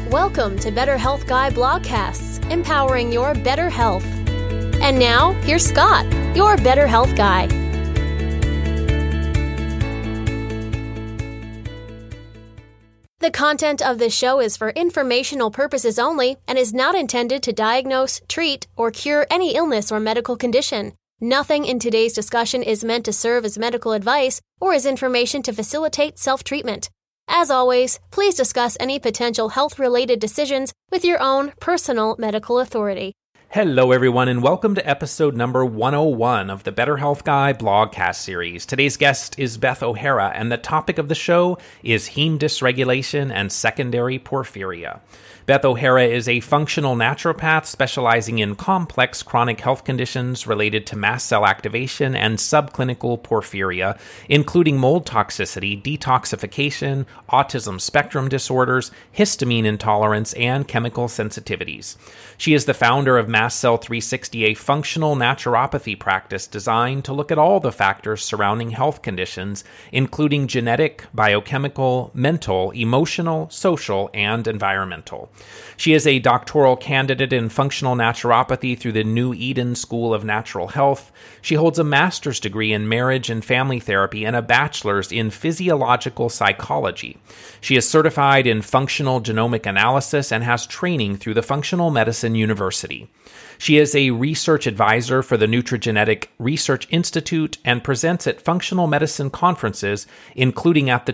Welcome to Better Health Guy Blogcasts, empowering your better health. And now, here's Scott, your Better Health Guy. The content of this show is for informational purposes only and is not intended to diagnose, treat, or cure any illness or medical condition. Nothing in today's discussion is meant to serve as medical advice or as information to facilitate self-treatment. As always, please discuss any potential health-related decisions with your own personal medical authority. Hello, everyone, and welcome to episode number 101 of the Better Health Guy blogcast series. Today's guest is Beth O'Hara, and the topic of the show is heme dysregulation and secondary porphyria. Beth O'Hara is a functional naturopath specializing in complex chronic health conditions related to mast cell activation and subclinical porphyria, including mold toxicity, detoxification, autism spectrum disorders, histamine intolerance, and chemical sensitivities. She is the founder of Mast Cell 360, a functional naturopathy practice designed to look at all the factors surrounding health conditions, including genetic, biochemical, mental, emotional, social, and environmental. She is a doctoral candidate in functional naturopathy through the New Eden School of Natural Health. She holds a master's degree in marriage and family therapy and a bachelor's in physiological psychology. She is certified in functional genomic analysis and has training through the Functional Medicine University. She is a research advisor for the Nutrigenetic Research Institute and presents at functional medicine conferences, including at the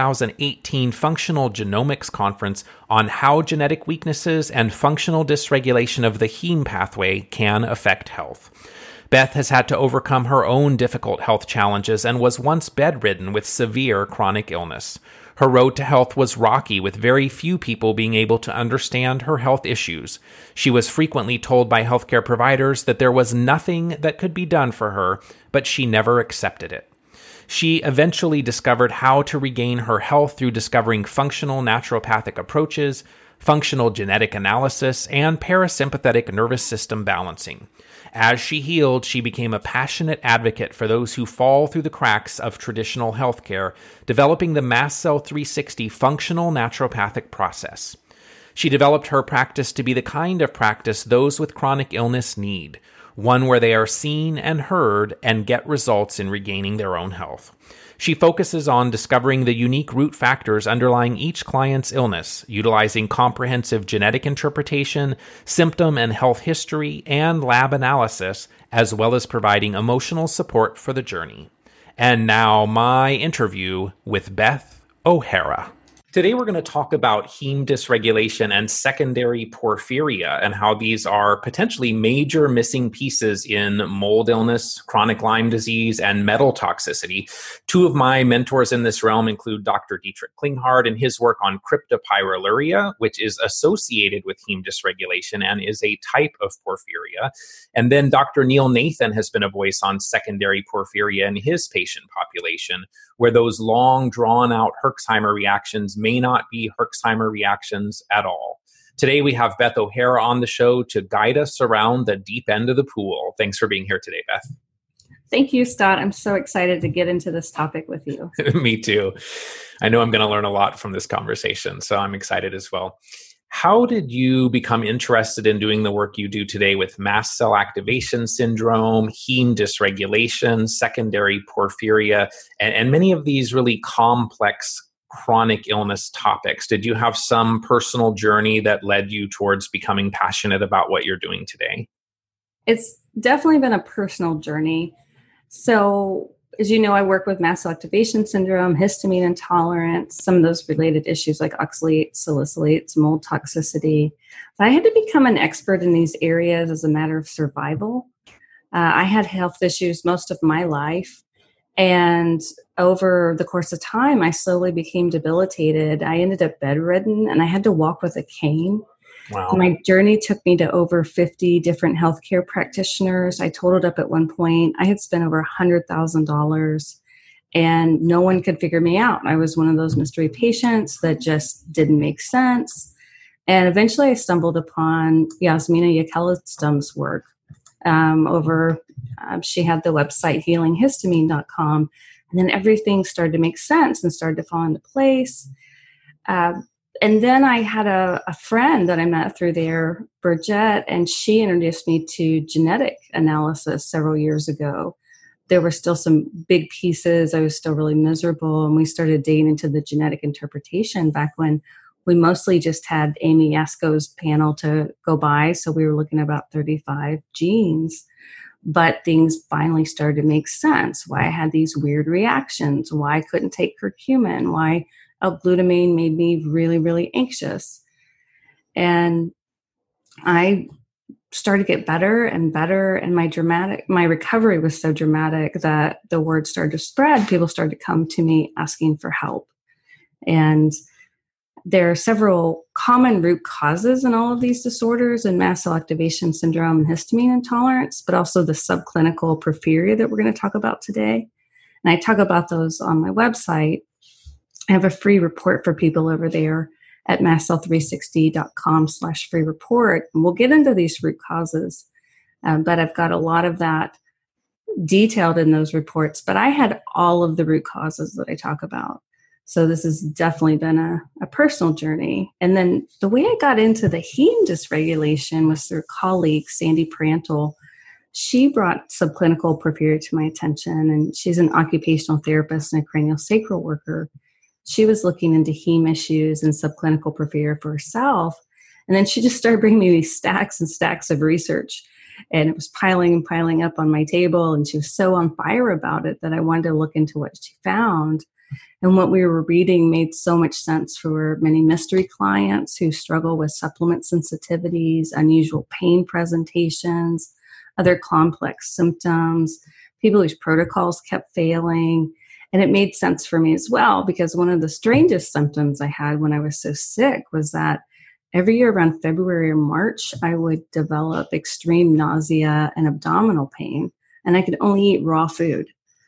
2018 Functional Genomics Conference on how genetic weaknesses and functional dysregulation of the heme pathway can affect health. Beth has had to overcome her own difficult health challenges and was once bedridden with severe chronic illness. Her road to health was rocky, with very few people being able to understand her health issues. She was frequently told by healthcare providers that there was nothing that could be done for her, but she never accepted it. She eventually discovered how to regain her health through discovering functional naturopathic approaches, functional genetic analysis, and parasympathetic nervous system balancing. As she healed, she became a passionate advocate for those who fall through the cracks of traditional healthcare, developing the Mast Cell 360 functional naturopathic process. She developed her practice to be the kind of practice those with chronic illness need, one where they are seen and heard and get results in regaining their own health. She focuses on discovering the unique root factors underlying each client's illness, utilizing comprehensive genetic interpretation, symptom and health history, and lab analysis, as well as providing emotional support for the journey. And now, my interview with Beth O'Hara. Today, we're going to talk about heme dysregulation and secondary porphyria and how these are potentially major missing pieces in mold illness, chronic Lyme disease, and metal toxicity. Two of my mentors in this realm include Dr. Dietrich Klinghardt and his work on cryptopyrroluria, which is associated with heme dysregulation and is a type of porphyria. And then Dr. Neil Nathan has been a voice on secondary porphyria in his patient population, where those long, drawn-out Herxheimer reactions may not be Herxheimer reactions at all. Today, we have Beth O'Hara on the show to guide us around the deep end of the pool. Thanks for being here today, Beth. Thank you, Scott. I'm so excited to get into this topic with you. Me too. I know I'm going to learn a lot from this conversation, so I'm excited as well. How did you become interested in doing the work you do today with mast cell activation syndrome, heme dysregulation, secondary porphyria, and many of these really complex chronic illness topics? Did you have some personal journey that led you towards becoming passionate about what you're doing today? It's definitely been a personal journey. So, as you know, I work with mast cell activation syndrome, histamine intolerance, some of those related issues like oxalates, salicylates, mold toxicity. But I had to become an expert in these areas as a matter of survival. I had health issues most of my life. And over the course of time, I slowly became debilitated. I ended up bedridden and I had to walk with a cane. Wow. My journey took me to over 50 different healthcare practitioners. I totaled up at one point. I had spent over $100,000 and no one could figure me out. I was one of those mystery patients that just didn't make sense. And eventually I stumbled upon Yasmina Yakelistam's work. She had the website healinghistamine.com, and then everything started to make sense and started to fall into place. And then I had a friend that I met through there, Bridget, and she introduced me to genetic analysis several years ago. There were still some big pieces. I was still really miserable. And we started digging into the genetic interpretation back when we mostly just had Amy Yasko's panel to go by. So we were looking at about 35 genes. But things finally started to make sense. Why I had these weird reactions, why I couldn't take curcumin, why L-glutamine made me really, really anxious. And I started to get better and better. And my recovery was so dramatic that the word started to spread. People started to come to me asking for help. And there are several common root causes in all of these disorders, and mast cell activation syndrome and histamine intolerance, but also the subclinical porphyria that we're going to talk about today. And I talk about those on my website. I have a free report for people over there at mastcell360.com/free report. And we'll get into these root causes, but I've got a lot of that detailed in those reports. But I had all of the root causes that I talk about. So this has definitely been a personal journey. And then the way I got into the heme dysregulation was through a colleague, Sandy Prantle. She brought subclinical porphyria to my attention, and she's an occupational therapist and a craniosacral worker. She was looking into heme issues and subclinical porphyria for herself. And then she just started bringing me these stacks and stacks of research. And it was piling and piling up on my table. And she was so on fire about it that I wanted to look into what she found. And what we were reading made so much sense for many mystery clients who struggle with supplement sensitivities, unusual pain presentations, other complex symptoms, people whose protocols kept failing. And it made sense for me as well, because one of the strangest symptoms I had when I was so sick was that every year around February or March, I would develop extreme nausea and abdominal pain, and I could only eat raw food.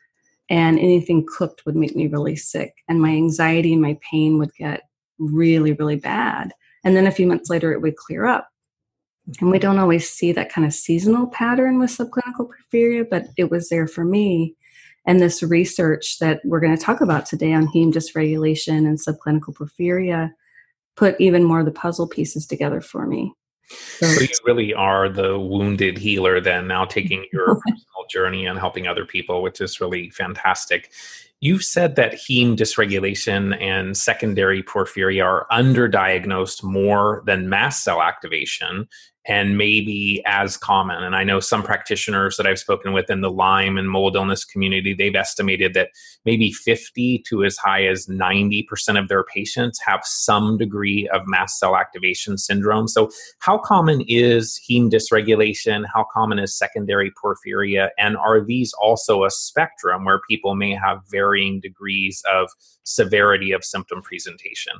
And anything cooked would make me really sick. And my anxiety and my pain would get really, really bad. And then a few months later, it would clear up. And we don't always see that kind of seasonal pattern with subclinical porphyria, but it was there for me. And this research that we're going to talk about today on heme dysregulation and subclinical porphyria put even more of the puzzle pieces together for me. So you really are the wounded healer then, now taking your personal journey and helping other people, which is really fantastic. You've said that heme dysregulation and secondary porphyria are underdiagnosed more than mast cell activation, and maybe as common. And I know some practitioners that I've spoken with in the Lyme and mold illness community, they've estimated that maybe 50 to as high as 90% of their patients have some degree of mast cell activation syndrome. So how common is heme dysregulation? How common is secondary porphyria? And are these also a spectrum where people may have varying degrees of severity of symptom presentation?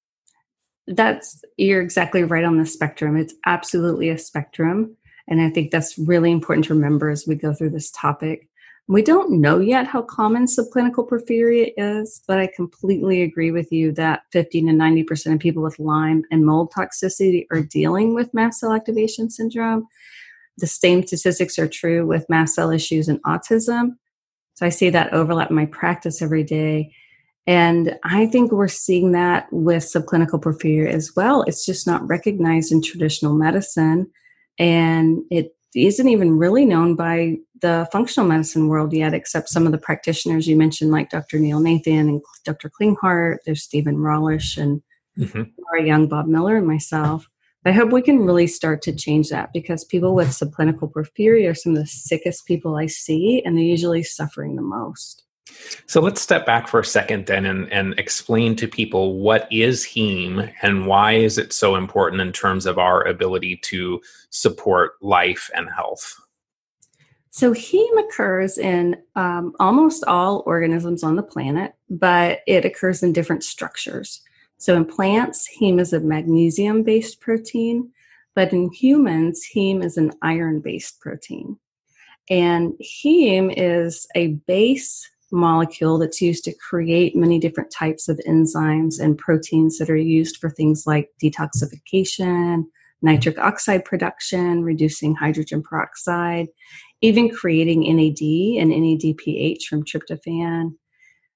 You're exactly right on the spectrum. It's absolutely a spectrum. And I think that's really important to remember as we go through this topic. We don't know yet how common subclinical porphyria is, but I completely agree with you that 50 to 90% of people with Lyme and mold toxicity are dealing with mast cell activation syndrome. The same statistics are true with mast cell issues and autism. So I see that overlap in my practice every day. And I think we're seeing that with subclinical porphyria as well. It's just not recognized in traditional medicine. And it isn't even really known by the functional medicine world yet, except some of the practitioners you mentioned, like Dr. Neil Nathan and Dr. Klinghardt. There's Stephen Rollish and Laura Young, Bob Miller, and myself. I hope we can really start to change that, because people with subclinical porphyria are some of the sickest people I see, and they're usually suffering the most. So let's step back for a second then and explain to people what is heme and why is it so important in terms of our ability to support life and health. So heme occurs in almost all organisms on the planet, but it occurs in different structures. So in plants, heme is a magnesium-based protein, but in humans, heme is an iron-based protein. And heme is a base molecule that's used to create many different types of enzymes and proteins that are used for things like detoxification, nitric oxide production, reducing hydrogen peroxide, even creating NAD and NADPH from tryptophan.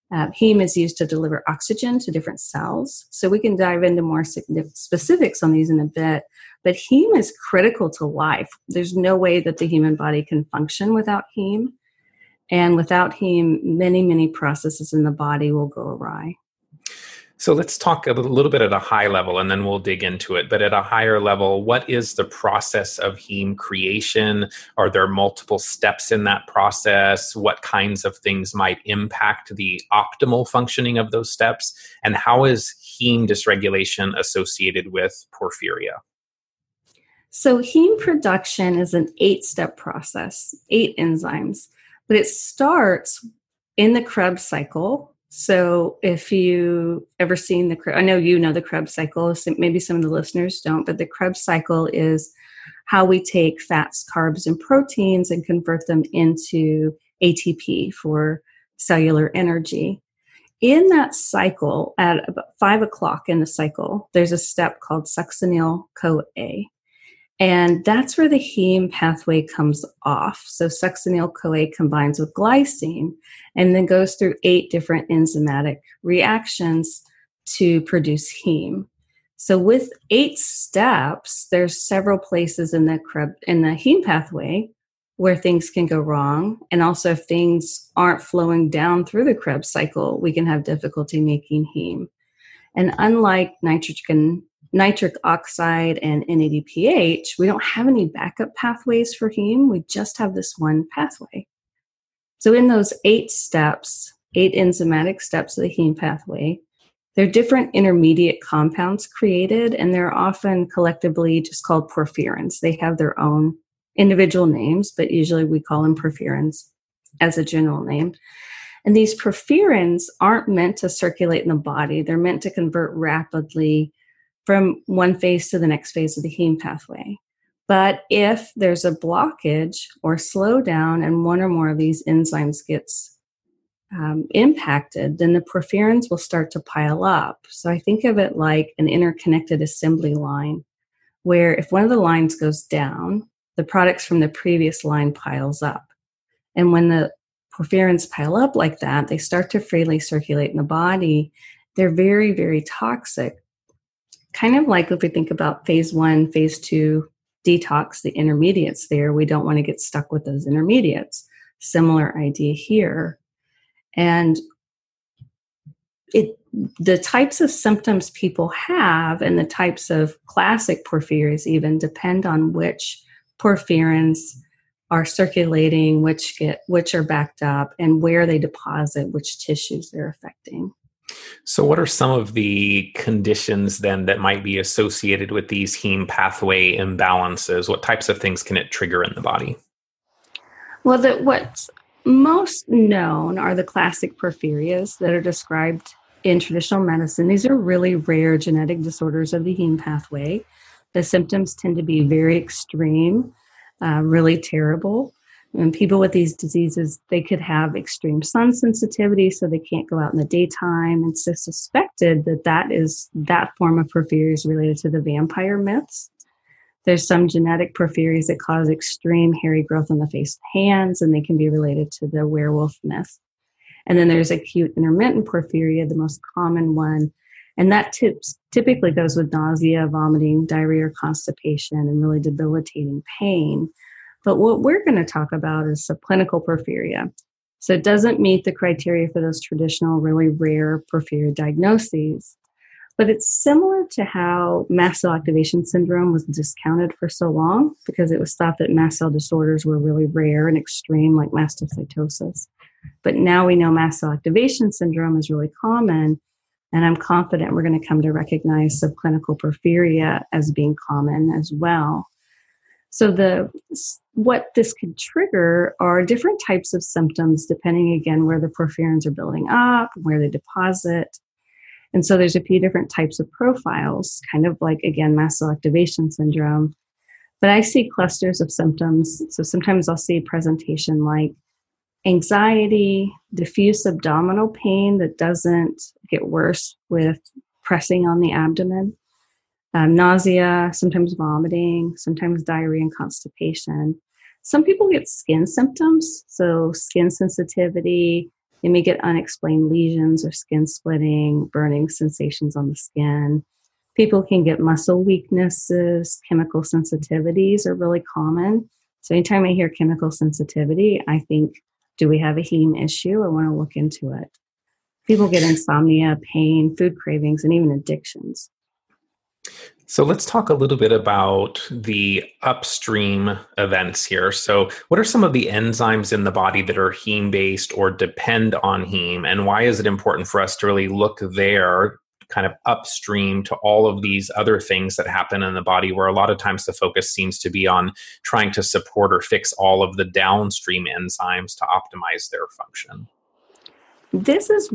Heme is used to deliver oxygen to different cells. So we can dive into more specifics on these in a bit. But heme is critical to life. There's no way that the human body can function without heme. And without heme, many, many processes in the body will go awry. So let's talk a little bit at a high level, and then we'll dig into it. But at a higher level, what is the process of heme creation? Are there multiple steps in that process? What kinds of things might impact the optimal functioning of those steps? And how is heme dysregulation associated with porphyria? So heme production is an 8-step process, 8 enzymes, but it starts in the Krebs cycle. So if you ever seen I know you know the Krebs cycle, so maybe some of the listeners don't, but the Krebs cycle is how we take fats, carbs, and proteins and convert them into ATP for cellular energy. In that cycle, at about 5 o'clock in the cycle, there's a step called succinyl-CoA. And that's where the heme pathway comes off. So succinyl-CoA combines with glycine and then goes through 8 different enzymatic reactions to produce heme. So with 8 steps, there's several places in the heme pathway where things can go wrong. And also if things aren't flowing down through the Krebs cycle, we can have difficulty making heme. And unlike nitric oxide and NADPH, we don't have any backup pathways for heme. We just have this one pathway. So in those 8 steps, 8 enzymatic steps of the heme pathway, there are different intermediate compounds created, and they're often collectively just called porphyrins. They have their own individual names, but usually we call them porphyrins as a general name. And these porphyrins aren't meant to circulate in the body. They're meant to convert rapidly from one phase to the next phase of the heme pathway. But if there's a blockage or slowdown and one or more of these enzymes gets impacted, then the porphyrins will start to pile up. So I think of it like an interconnected assembly line, where if one of the lines goes down, the products from the previous line piles up. And when the porphyrins pile up like that, they start to freely circulate in the body. They're very, very toxic. Kind of like if we think about phase 1, phase 2 detox, the intermediates there, we don't want to get stuck with those intermediates. Similar idea here. And the types of symptoms people have and the types of classic porphyrias even depend on which porphyrins are circulating, which are backed up, and where they deposit, which tissues they're affecting. So what are some of the conditions then that might be associated with these heme pathway imbalances? What types of things can it trigger in the body? Well, what's most known are the classic porphyrias that are described in traditional medicine. These are really rare genetic disorders of the heme pathway. The symptoms tend to be very extreme, really terrible. And people with these diseases, they could have extreme sun sensitivity, so they can't go out in the daytime. And so suspected that form of porphyria is related to the vampire myths. There's some genetic porphyrias that cause extreme hairy growth on the face and hands, and they can be related to the werewolf myth. And then there's acute intermittent porphyria, the most common one. And that typically goes with nausea, vomiting, diarrhea, or constipation, and really debilitating pain. But what we're going to talk about is subclinical porphyria. So it doesn't meet the criteria for those traditional, really rare porphyria diagnoses. But it's similar to how mast cell activation syndrome was discounted for so long because it was thought that mast cell disorders were really rare and extreme, like mastocytosis. But now we know mast cell activation syndrome is really common, and I'm confident we're going to come to recognize subclinical porphyria as being common as well. So what this could trigger are different types of symptoms depending, again, where the porphyrins are building up, where they deposit. And so there's a few different types of profiles, kind of like, again, mast cell activation syndrome. But I see clusters of symptoms. So sometimes I'll see presentation like anxiety, diffuse abdominal pain that doesn't get worse with pressing on the abdomen, nausea, sometimes vomiting, sometimes diarrhea and constipation. Some people get skin symptoms, so skin sensitivity, They may get unexplained lesions or skin splitting, burning sensations on the skin. People can get muscle weaknesses. Chemical sensitivities are really common. So anytime I hear chemical sensitivity, I think, do we have a heme issue? I want to look into it. People get insomnia, pain, food cravings, and even addictions. So let's talk a little bit about the upstream events here. So what are some of the enzymes in the body that are heme-based or depend on heme? And why is it important for us to really look there kind of upstream to all of these other things that happen in the body, where a lot of times the focus seems to be on trying to support or fix all of the downstream enzymes to optimize their function? This is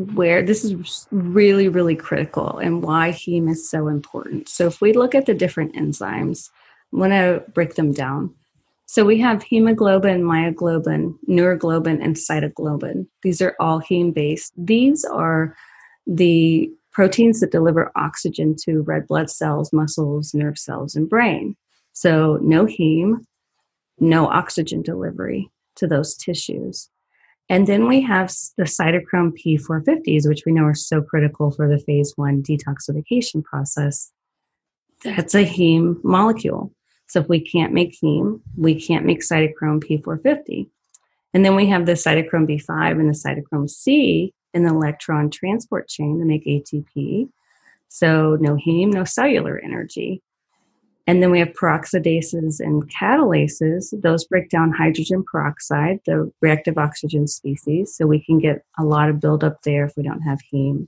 really, really critical and why heme is so important. So if we look at the different enzymes, I want to break them down. So we have hemoglobin, myoglobin, neuroglobin, and cytoglobin. These are all heme-based. These are the proteins that deliver oxygen to red blood cells, muscles, nerve cells, and brain. So no heme, no oxygen delivery to those tissues. And then we have the cytochrome P450s, which we know are so critical for the phase 1 detoxification process. That's a heme molecule. So if we can't make heme, we can't make cytochrome P450. And then we have the cytochrome B5 and the cytochrome C in the electron transport chain to make ATP. So no heme, no cellular energy. And then we have peroxidases and catalases. Those break down hydrogen peroxide, the reactive oxygen species, so we can get a lot of buildup there if we don't have heme.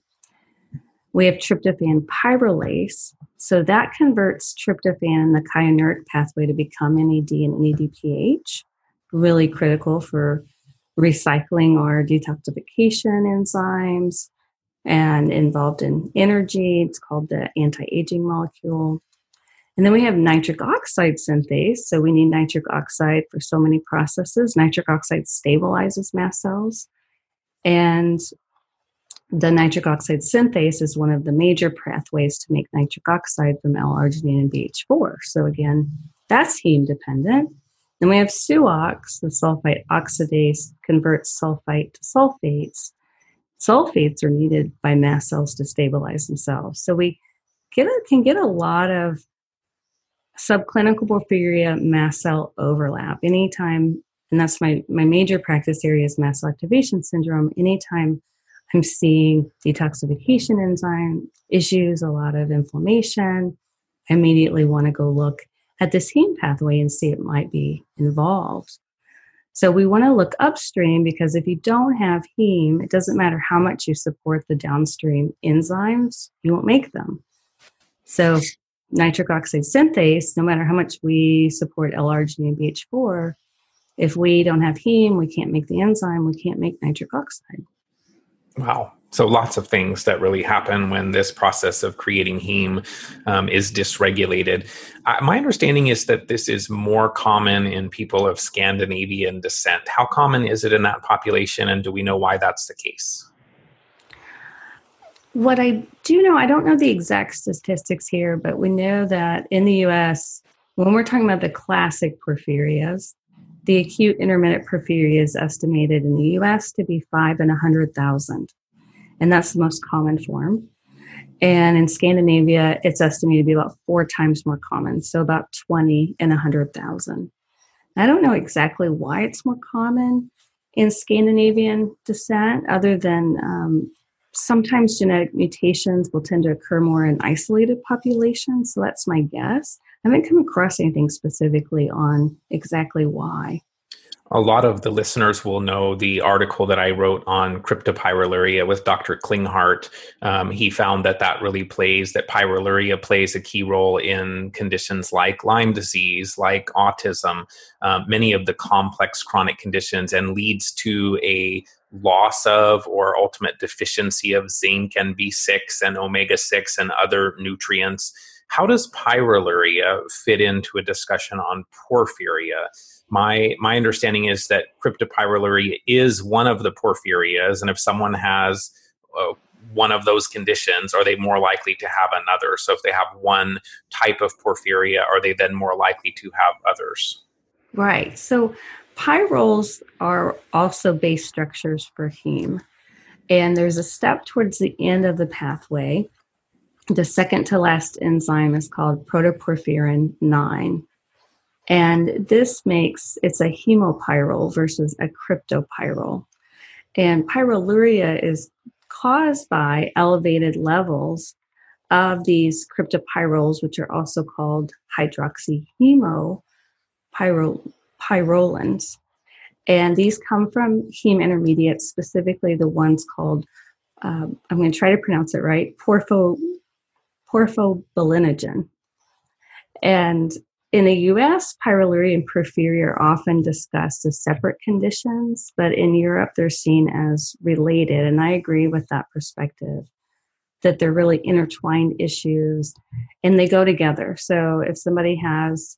We have tryptophan pyrrolase. So that converts tryptophan in the chionuric pathway to become NAD and NADPH. Really critical for recycling our detoxification enzymes and involved in energy. It's called the anti-aging molecule. And then we have nitric oxide synthase. So we need nitric oxide for so many processes. Nitric oxide stabilizes mast cells. And the nitric oxide synthase is one of the major pathways to make nitric oxide from L-arginine and BH4. So again, that's heme dependent. Then we have SUOX, the sulfite oxidase converts sulfite to sulfates. Sulfates are needed by mast cells to stabilize themselves. So we can get a lot of subclinical porphyria mast cell overlap anytime, and that's my major practice area is mast cell activation syndrome. Anytime I'm seeing detoxification enzyme issues, a lot of inflammation, I immediately want to go look at this heme pathway and see it might be involved. So we want to look upstream, because if you don't have heme, it doesn't matter how much you support the downstream enzymes, you won't make them. So nitric oxide synthase, no matter how much we support L-arginine and BH4, if we don't have heme, we can't make the enzyme, we can't make nitric oxide. Wow. So lots of things that really happen when this process of creating heme is dysregulated. My understanding is that this is more common in people of Scandinavian descent. How common is it in that population, and do we know why that's the case? What I do know, I don't know the exact statistics here, but we know that in the U.S., when we're talking about the classic porphyrias, the acute intermittent porphyria is estimated in the U.S. to be 5 in 100,000. And that's the most common form. And in Scandinavia, it's estimated to be about 4 times more common, so about 20 in 100,000. I don't know exactly why it's more common in Scandinavian descent, other than sometimes genetic mutations will tend to occur more in isolated populations, so that's my guess. I haven't come across anything specifically on exactly why. A lot of the listeners will know the article that I wrote on cryptopyrroluria with Dr. Klinghardt. He found that pyrroluria plays a key role in conditions like Lyme disease, like autism, many of the complex chronic conditions, and leads to a loss of or ultimate deficiency of zinc and B6 and omega-6 and other nutrients. How does pyrroluria fit into a discussion on porphyria? My understanding is that cryptopyrroluria is one of the porphyrias, and if someone has one of those conditions, are they more likely to have another? So if they have one type of porphyria, are they then more likely to have others? Right. So pyrroles are also base structures for heme. And there's a step towards the end of the pathway. The second to last enzyme is called protoporphyrin 9. And this it's a hemopyrrole versus a cryptopyrrole. And pyroluria is caused by elevated levels of these cryptopyrroles, which are also called hydroxyhemopyrrolins. And these come from heme intermediates, specifically the ones called, I'm going to try to pronounce it right, porphobilinogen. And in the U.S., pyroluria and porphyria are often discussed as separate conditions, but in Europe, they're seen as related. And I agree with that perspective, that they're really intertwined issues and they go together. So if somebody has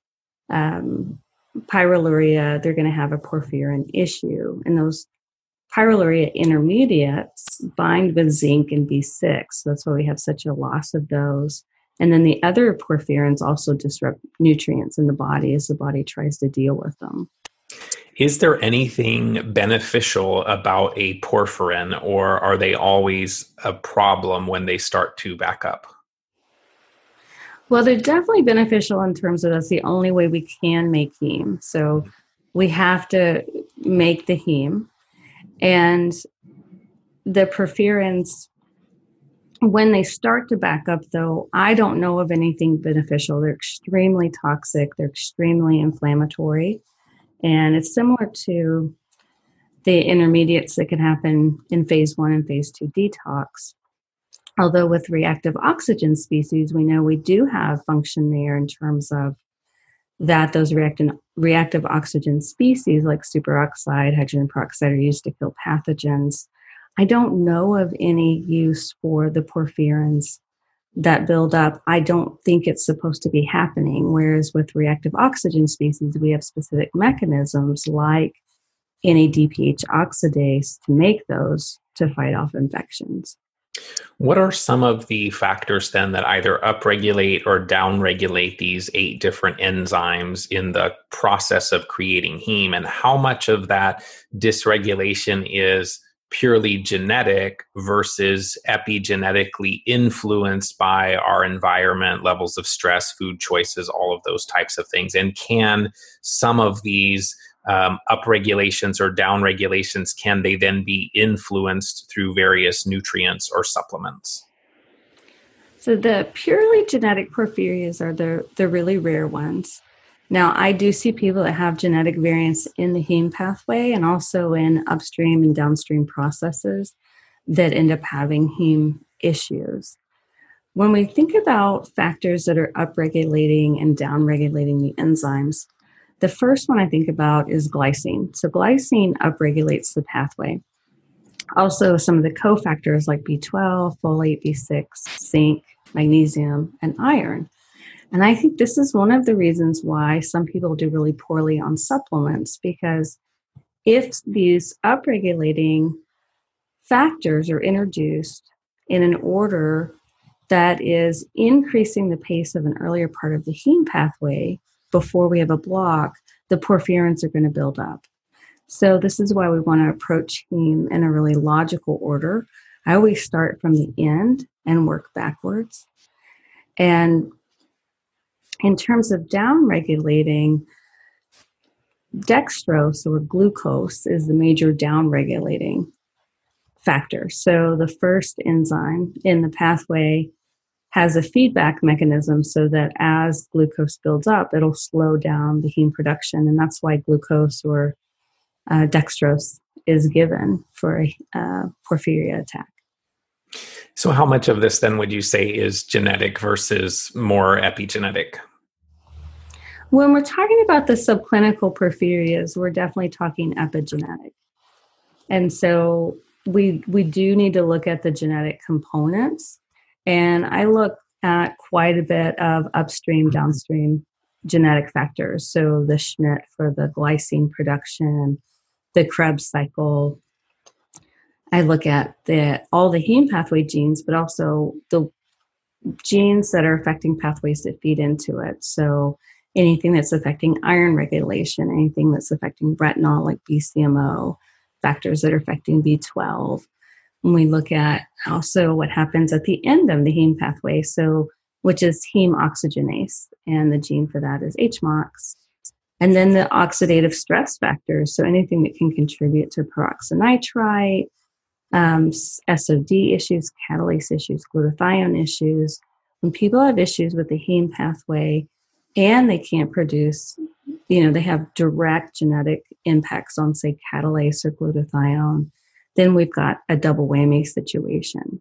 pyroluria, they're going to have a porphyrin issue. And those pyroluria intermediates bind with zinc and B6. So that's why we have such a loss of those. And then the other porphyrins also disrupt nutrients in the body as the body tries to deal with them. Is there anything beneficial about a porphyrin, or are they always a problem when they start to back up? Well, they're definitely beneficial in terms of that's the only way we can make heme. So we have to make the heme. And the porphyrins, when they start to back up, though, I don't know of anything beneficial. They're extremely toxic. They're extremely inflammatory. And it's similar to the intermediates that can happen in phase 1 and phase 2 detox. Although with reactive oxygen species, we know we do have function there in terms of that those reactive oxygen species like superoxide, hydrogen peroxide are used to kill pathogens. I don't know of any use for the porphyrins that build up. I don't think it's supposed to be happening. Whereas with reactive oxygen species, we have specific mechanisms like NADPH oxidase to make those to fight off infections. What are some of the factors then that either upregulate or downregulate these 8 different enzymes in the process of creating heme? And how much of that dysregulation is purely genetic versus epigenetically influenced by our environment, levels of stress, food choices, all of those types of things? And can some of these upregulations or downregulations, can they then be influenced through various nutrients or supplements? So the purely genetic porphyrias are the really rare ones. Now, I do see people that have genetic variants in the heme pathway and also in upstream and downstream processes that end up having heme issues. When we think about factors that are upregulating and downregulating the enzymes, the first one I think about is glycine. So glycine upregulates the pathway. Also, some of the cofactors like B12, folate, B6, zinc, magnesium, and iron. And I think this is one of the reasons why some people do really poorly on supplements, because if these upregulating factors are introduced in an order that is increasing the pace of an earlier part of the heme pathway before we have a block, the porphyrins are going to build up. So this is why we want to approach heme in a really logical order. I always start from the end and work backwards. And in terms of downregulating, dextrose or glucose is the major downregulating factor. So the first enzyme in the pathway has a feedback mechanism so that as glucose builds up, it'll slow down the heme production. And that's why glucose or dextrose is given for a porphyria attack. So how much of this then would you say is genetic versus more epigenetic? When we're talking about the subclinical porphyrias, we're definitely talking epigenetic. And so we do need to look at the genetic components. And I look at quite a bit of upstream, downstream genetic factors. So the Schmidt for the glycine production, the Krebs cycle. I look at all the heme pathway genes, but also the genes that are affecting pathways that feed into it. So anything that's affecting iron regulation, anything that's affecting retinol like BCMO, factors that are affecting B12. when we look at also what happens at the end of the heme pathway, so which is heme oxygenase, and the gene for that is HMOX. And then the oxidative stress factors, so anything that can contribute to peroxynitrite, SOD issues, catalase issues, glutathione issues. When people have issues with the heme pathway and they can't produce, they have direct genetic impacts on, say, catalase or glutathione, then we've got a double whammy situation.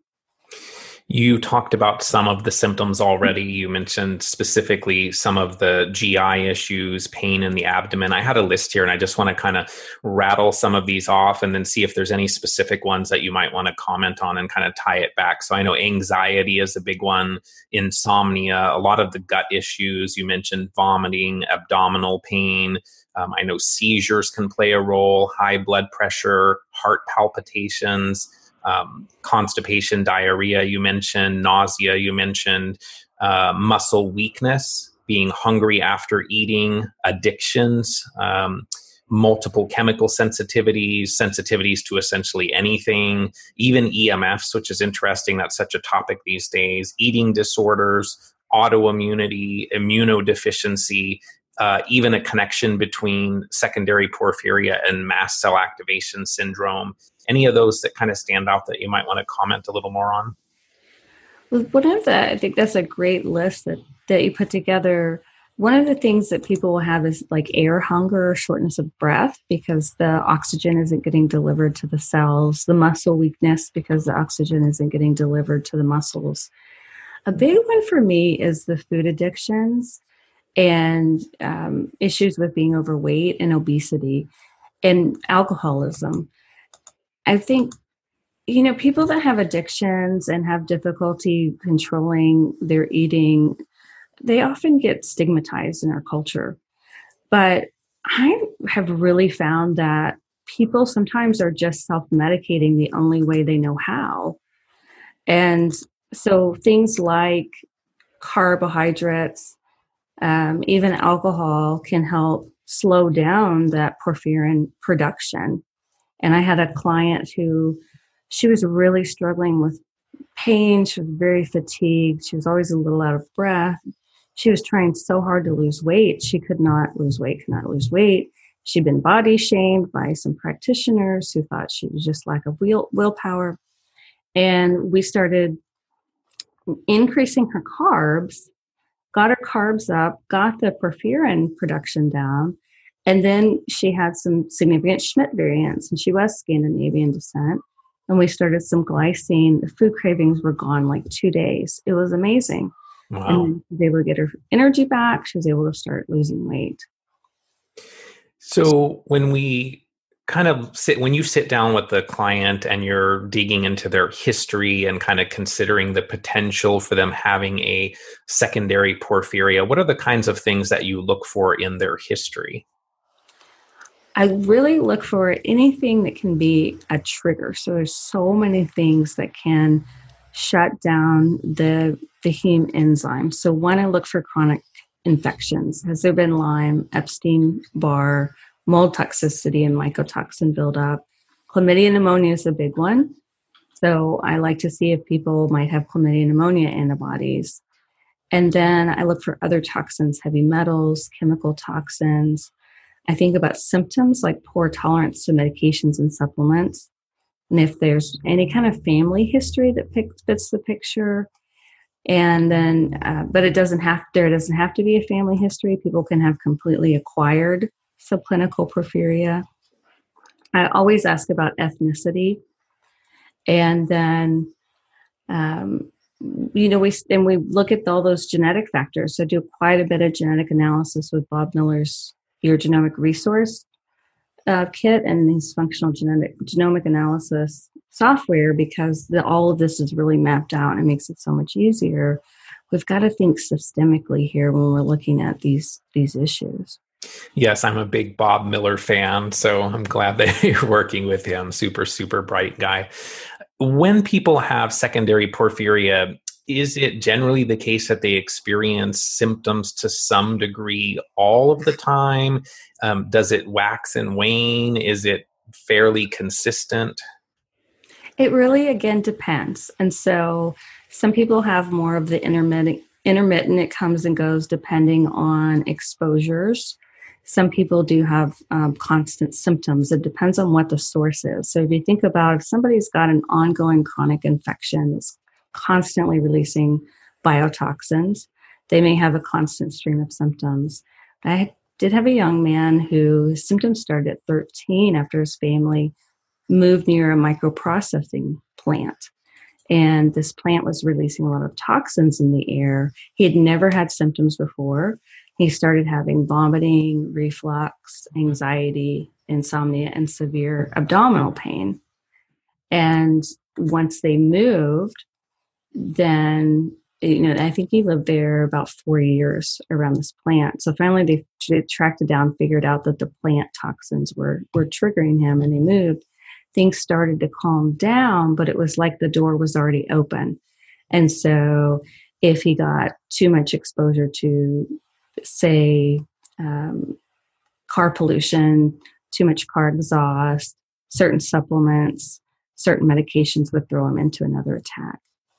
You talked about some of the symptoms already. You mentioned specifically some of the GI issues, pain in the abdomen. I had a list here and I just want to kind of rattle some of these off and then see if there's any specific ones that you might want to comment on and kind of tie it back. So I know anxiety is a big one, insomnia, a lot of the gut issues. You mentioned vomiting, abdominal pain. I know seizures can play a role, high blood pressure, heart palpitations, constipation, diarrhea, you mentioned, nausea, you mentioned, muscle weakness, being hungry after eating, addictions, multiple chemical sensitivities to essentially anything, even EMFs, which is interesting. That's such a topic these days, eating disorders, autoimmunity, immunodeficiency, even a connection between secondary porphyria and mast cell activation syndrome. Any of those that kind of stand out that you might want to comment a little more on? Well, I think that's a great list that you put together. One of the things that people will have is like air hunger or shortness of breath because the oxygen isn't getting delivered to the cells, the muscle weakness because the oxygen isn't getting delivered to the muscles. A big one for me is the food addictions and issues with being overweight and obesity and alcoholism. I think, people that have addictions and have difficulty controlling their eating, they often get stigmatized in our culture. But I have really found that people sometimes are just self-medicating the only way they know how. And so things like carbohydrates, even alcohol can help slow down that porphyrin production. And I had a client she was really struggling with pain. She was very fatigued. She was always a little out of breath. She was trying so hard to lose weight. She could not lose weight. She'd been body shamed by some practitioners who thought she was just lack of willpower. And we started increasing her carbs, got her carbs up, got the porphyrin production down, and then she had some significant Schmidt variants, and she was Scandinavian descent. And we started some glycine. The food cravings were gone like 2 days. It was amazing. Wow. And she was able to get her energy back. She was able to start losing weight. So when you sit down with the client and you're digging into their history and kind of considering the potential for them having a secondary porphyria, what are the kinds of things that you look for in their history? I really look for anything that can be a trigger. So there's so many things that can shut down the heme enzyme. So one, I look for chronic infections. Has there been Lyme, Epstein-Barr, mold toxicity, and mycotoxin buildup? Chlamydia pneumonia is a big one. So I like to see if people might have chlamydia pneumonia antibodies. And then I look for other toxins, heavy metals, chemical toxins. I think about symptoms like poor tolerance to medications and supplements. And if there's any kind of family history that fits the picture. And then, but there doesn't have to be a family history. People can have completely acquired subclinical porphyria. I always ask about ethnicity. And then, we look at all those genetic factors. So I do quite a bit of genetic analysis with Bob Miller's Your Genomic Resource kit and his functional genomic analysis software, because all of this is really mapped out and it makes it so much easier. We've got to think systemically here when we're looking at these issues. Yes, I'm a big Bob Miller fan, so I'm glad that you're working with him. Super, super bright guy. When people have secondary porphyria, is it generally the case that they experience symptoms to some degree all of the time? Does it wax and wane? Is it fairly consistent? It really, again, depends. And so some people have more of the intermittent, it comes and goes depending on exposures. Some people do have constant symptoms. It depends on what the source is. So if you think about if somebody's got an ongoing chronic infection that's constantly releasing biotoxins, they may have a constant stream of symptoms. I did have a young man whose symptoms started at 13 after his family moved near a microprocessing plant. And this plant was releasing a lot of toxins in the air. He had never had symptoms before. He started having vomiting, reflux, anxiety, insomnia, and severe abdominal pain. And once they moved, then, I think he lived there about 4 years around this plant. So finally they tracked it down, figured out that the plant toxins were triggering him, and they moved. Things started to calm down, but it was like the door was already open. And so if he got too much exposure to, say, car pollution, too much car exhaust, certain supplements, certain medications would throw him into another attack.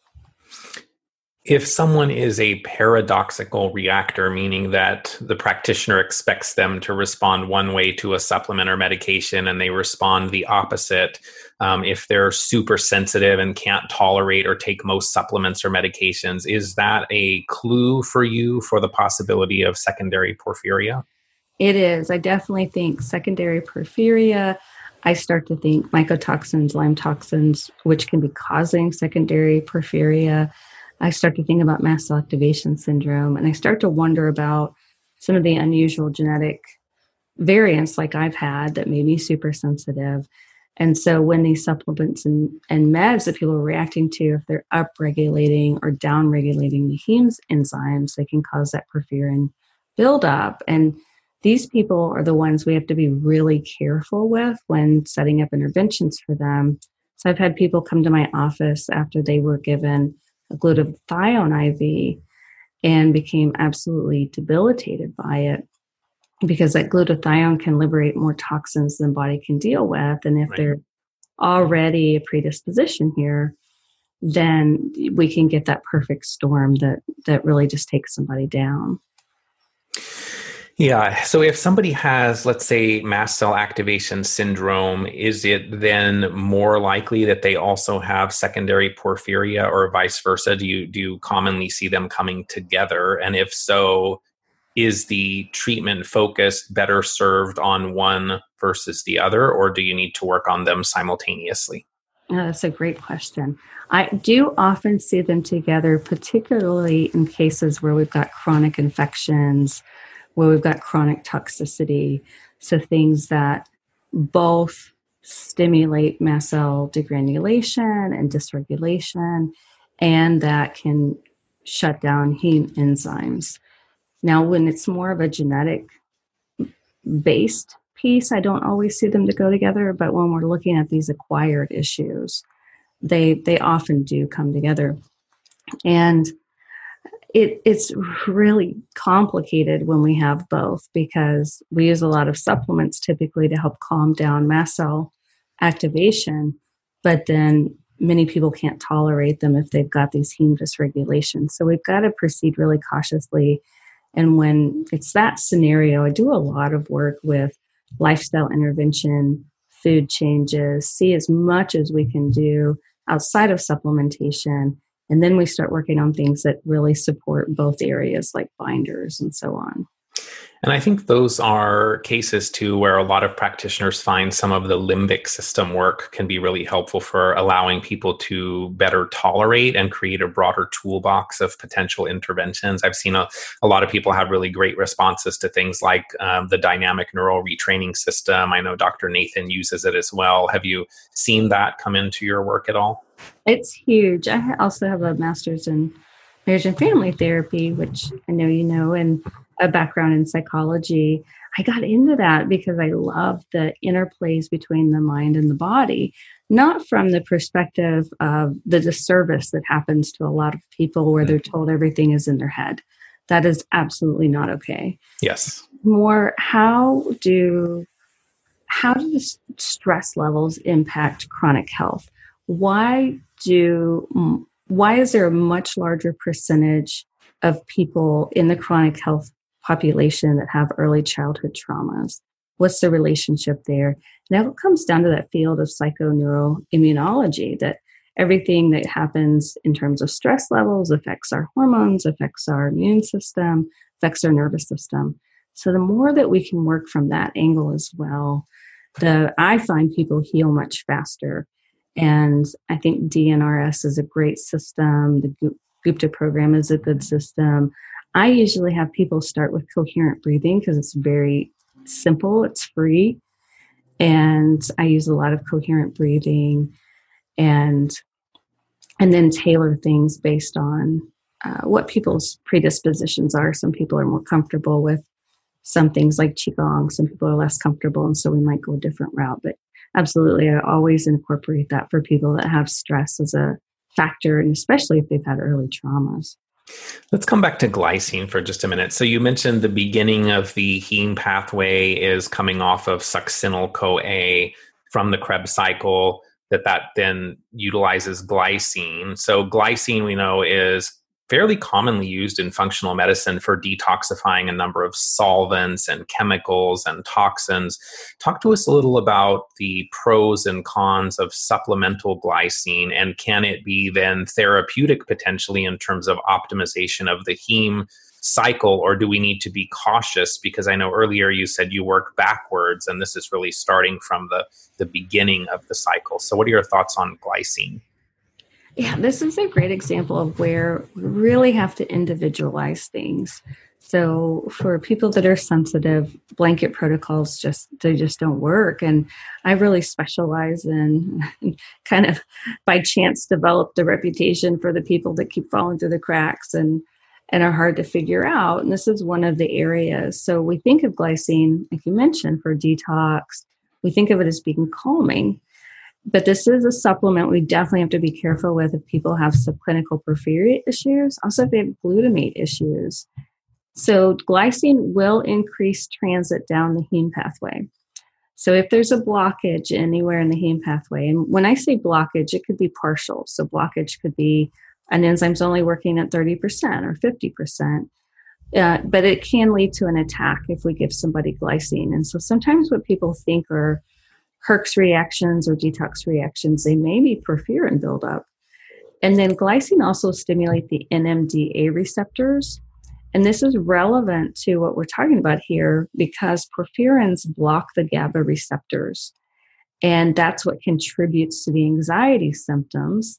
If someone is a paradoxical reactor, meaning that the practitioner expects them to respond one way to a supplement or medication and they respond the opposite, if they're super sensitive and can't tolerate or take most supplements or medications, is that a clue for you for the possibility of secondary porphyria? It is. I definitely think secondary porphyria. I start to think mycotoxins, Lyme toxins, which can be causing secondary porphyria. I start to think about mast cell activation syndrome, and I start to wonder about some of the unusual genetic variants like I've had that made me super sensitive. And so when these supplements and meds that people are reacting to, if they're upregulating or downregulating the heme enzymes, they can cause that porphyrin buildup. And these people are the ones we have to be really careful with when setting up interventions for them. So I've had people come to my office after they were given a glutathione IV and became absolutely debilitated by it, because that glutathione can liberate more toxins than the body can deal with. And if they're already a predisposition here, then we can get that perfect storm that really just takes somebody down. Yeah. So if somebody has, let's say, mast cell activation syndrome, is it then more likely that they also have secondary porphyria, or vice versa? Do you commonly see them coming together? And if so, is the treatment focus better served on one versus the other, or do you need to work on them simultaneously? That's a great question. I do often see them together, particularly in cases where we've got chronic infections, where we've got chronic toxicity. So things that both stimulate mast cell degranulation and dysregulation, and that can shut down heme enzymes. Now, when it's more of a genetic based piece, I don't always see them to go together, but when we're looking at these acquired issues, they often do come together. And it's really complicated when we have both, because we use a lot of supplements typically to help calm down mast cell activation, but then many people can't tolerate them if they've got these heme dysregulations. So we've got to proceed really cautiously. And when it's that scenario, I do a lot of work with lifestyle intervention, food changes, see as much as we can do outside of supplementation. And then we start working on things that really support both areas, like binders and so on. And I think those are cases too where a lot of practitioners find some of the limbic system work can be really helpful for allowing people to better tolerate and create a broader toolbox of potential interventions. I've seen a lot of people have really great responses to things like the dynamic neural retraining system. I know Dr. Nathan uses it as well. Have you seen that come into your work at all? It's huge. I also have a master's in marriage and family therapy, which I know you know, and a background in psychology. I got into that because I love the interplays between the mind and the body, not from the perspective of the disservice that happens to a lot of people where they're told everything is in their head. That is absolutely not okay. Yes. More, how do the stress levels impact chronic health? why is there a much larger percentage of people in the chronic health population that have early childhood traumas? What's the relationship there? Now it comes down to that field of psychoneuroimmunology, that everything that happens in terms of stress levels affects our hormones, affects our immune system, affects our nervous system. So the more that we can work from that angle as well, I find people heal much faster. And I think DNRS is a great system. The Gupta program is a good system. I usually have people start with coherent breathing because it's very simple, it's free. And I use a lot of coherent breathing and then tailor things based on what people's predispositions are. Some people are more comfortable with some things like Qigong. Some people are less comfortable, and so we might go a different route. But absolutely, I always incorporate that for people that have stress as a factor, and especially if they've had early traumas. Let's come back to glycine for just a minute. So you mentioned the beginning of the heme pathway is coming off of succinyl-CoA from the Krebs cycle, that then utilizes glycine. So glycine, we know, is fairly commonly used in functional medicine for detoxifying a number of solvents and chemicals and toxins. Talk to us a little about the pros and cons of supplemental glycine, and can it be then therapeutic potentially in terms of optimization of the heme cycle, or do we need to be cautious? Because I know earlier you said you work backwards, and this is really starting from the beginning of the cycle. So what are your thoughts on glycine? Yeah, this is a great example of where we really have to individualize things. So for people that are sensitive, blanket protocols just don't work. And I really specialize in kind of by chance developed a reputation for the people that keep falling through the cracks and are hard to figure out. And this is one of the areas. So we think of glycine, like you mentioned, for detox. We think of it as being calming. But this is a supplement we definitely have to be careful with if people have subclinical porphyria issues, also if they have glutamate issues. So glycine will increase transit down the heme pathway. So if there's a blockage anywhere in the heme pathway, and when I say blockage, it could be partial. So blockage could be an enzyme's only working at 30% or 50%. But it can lead to an attack if we give somebody glycine. And so sometimes what people think are Herx reactions or detox reactions, they may be porphyrin buildup. And then glycine also stimulates the NMDA receptors. And this is relevant to what we're talking about here because porphyrins block the GABA receptors. And that's what contributes to the anxiety symptoms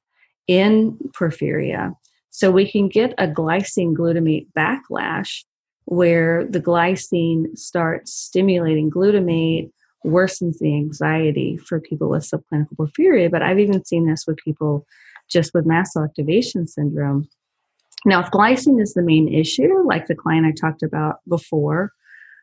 in porphyria. So we can get a glycine glutamate backlash where the glycine starts stimulating glutamate, worsens the anxiety for people with subclinical porphyria. But I've even seen this with people just with mast cell activation syndrome. Now, if glycine is the main issue, like the client I talked about before,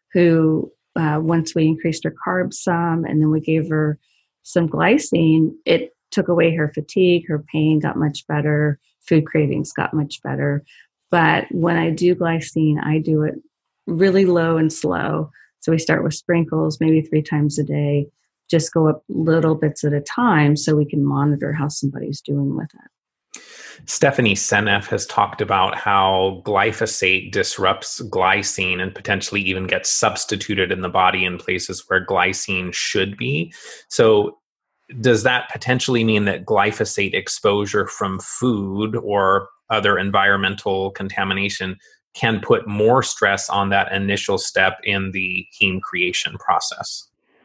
who once we increased her carbs some and then we gave her some glycine, it took away her fatigue, her pain got much better, food cravings got much better. But when I do glycine, I do it really low and slow. So we start with sprinkles, maybe 3 times a day, just go up little bits at a time so we can monitor how somebody's doing with it. Stephanie Seneff has talked about how glyphosate disrupts glycine and potentially even gets substituted in the body in places where glycine should be. So does that potentially mean that glyphosate exposure from food or other environmental contamination can put more stress on that initial step in the heme creation process?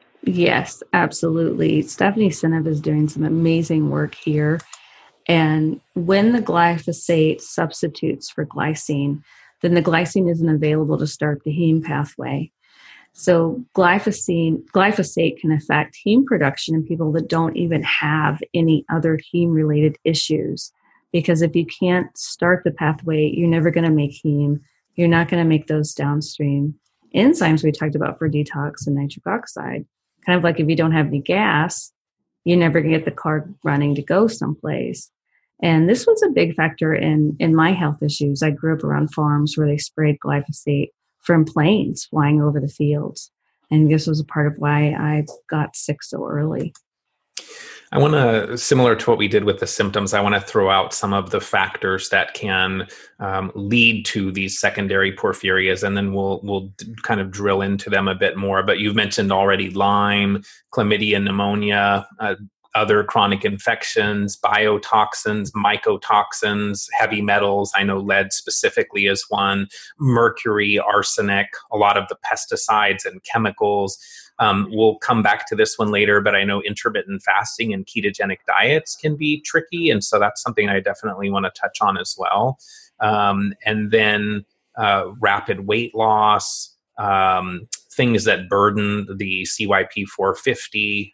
Yes, absolutely. Stephanie Seneff is doing some amazing work here. And when the glyphosate substitutes for glycine, then the glycine isn't available to start the heme pathway. So glyphosate can affect heme production in people that don't even have any other heme-related issues. Because if you can't start the pathway, you're never going to make heme. You're not going to make those downstream enzymes we talked about for detox and nitric oxide. Kind of like if you don't have any gas, you're never going to get the car running to go someplace. And this was a big factor in my health issues. I grew up around farms where they sprayed glyphosate from planes flying over the fields. And this was a part of why I got sick so early. I want to, similar to what we did with the symptoms, I want to throw out some of the factors that can lead to these secondary porphyrias, and then we'll kind of drill into them a bit more. But you've mentioned already Lyme, chlamydia, pneumonia, other chronic infections, biotoxins, mycotoxins, heavy metals. I know lead specifically is one, mercury, arsenic, a lot of the pesticides and chemicals. We'll come back to this one later, but I know intermittent fasting and ketogenic diets can be tricky. And so that's something I definitely want to touch on as well. And then rapid weight loss, things that burden the CYP 450,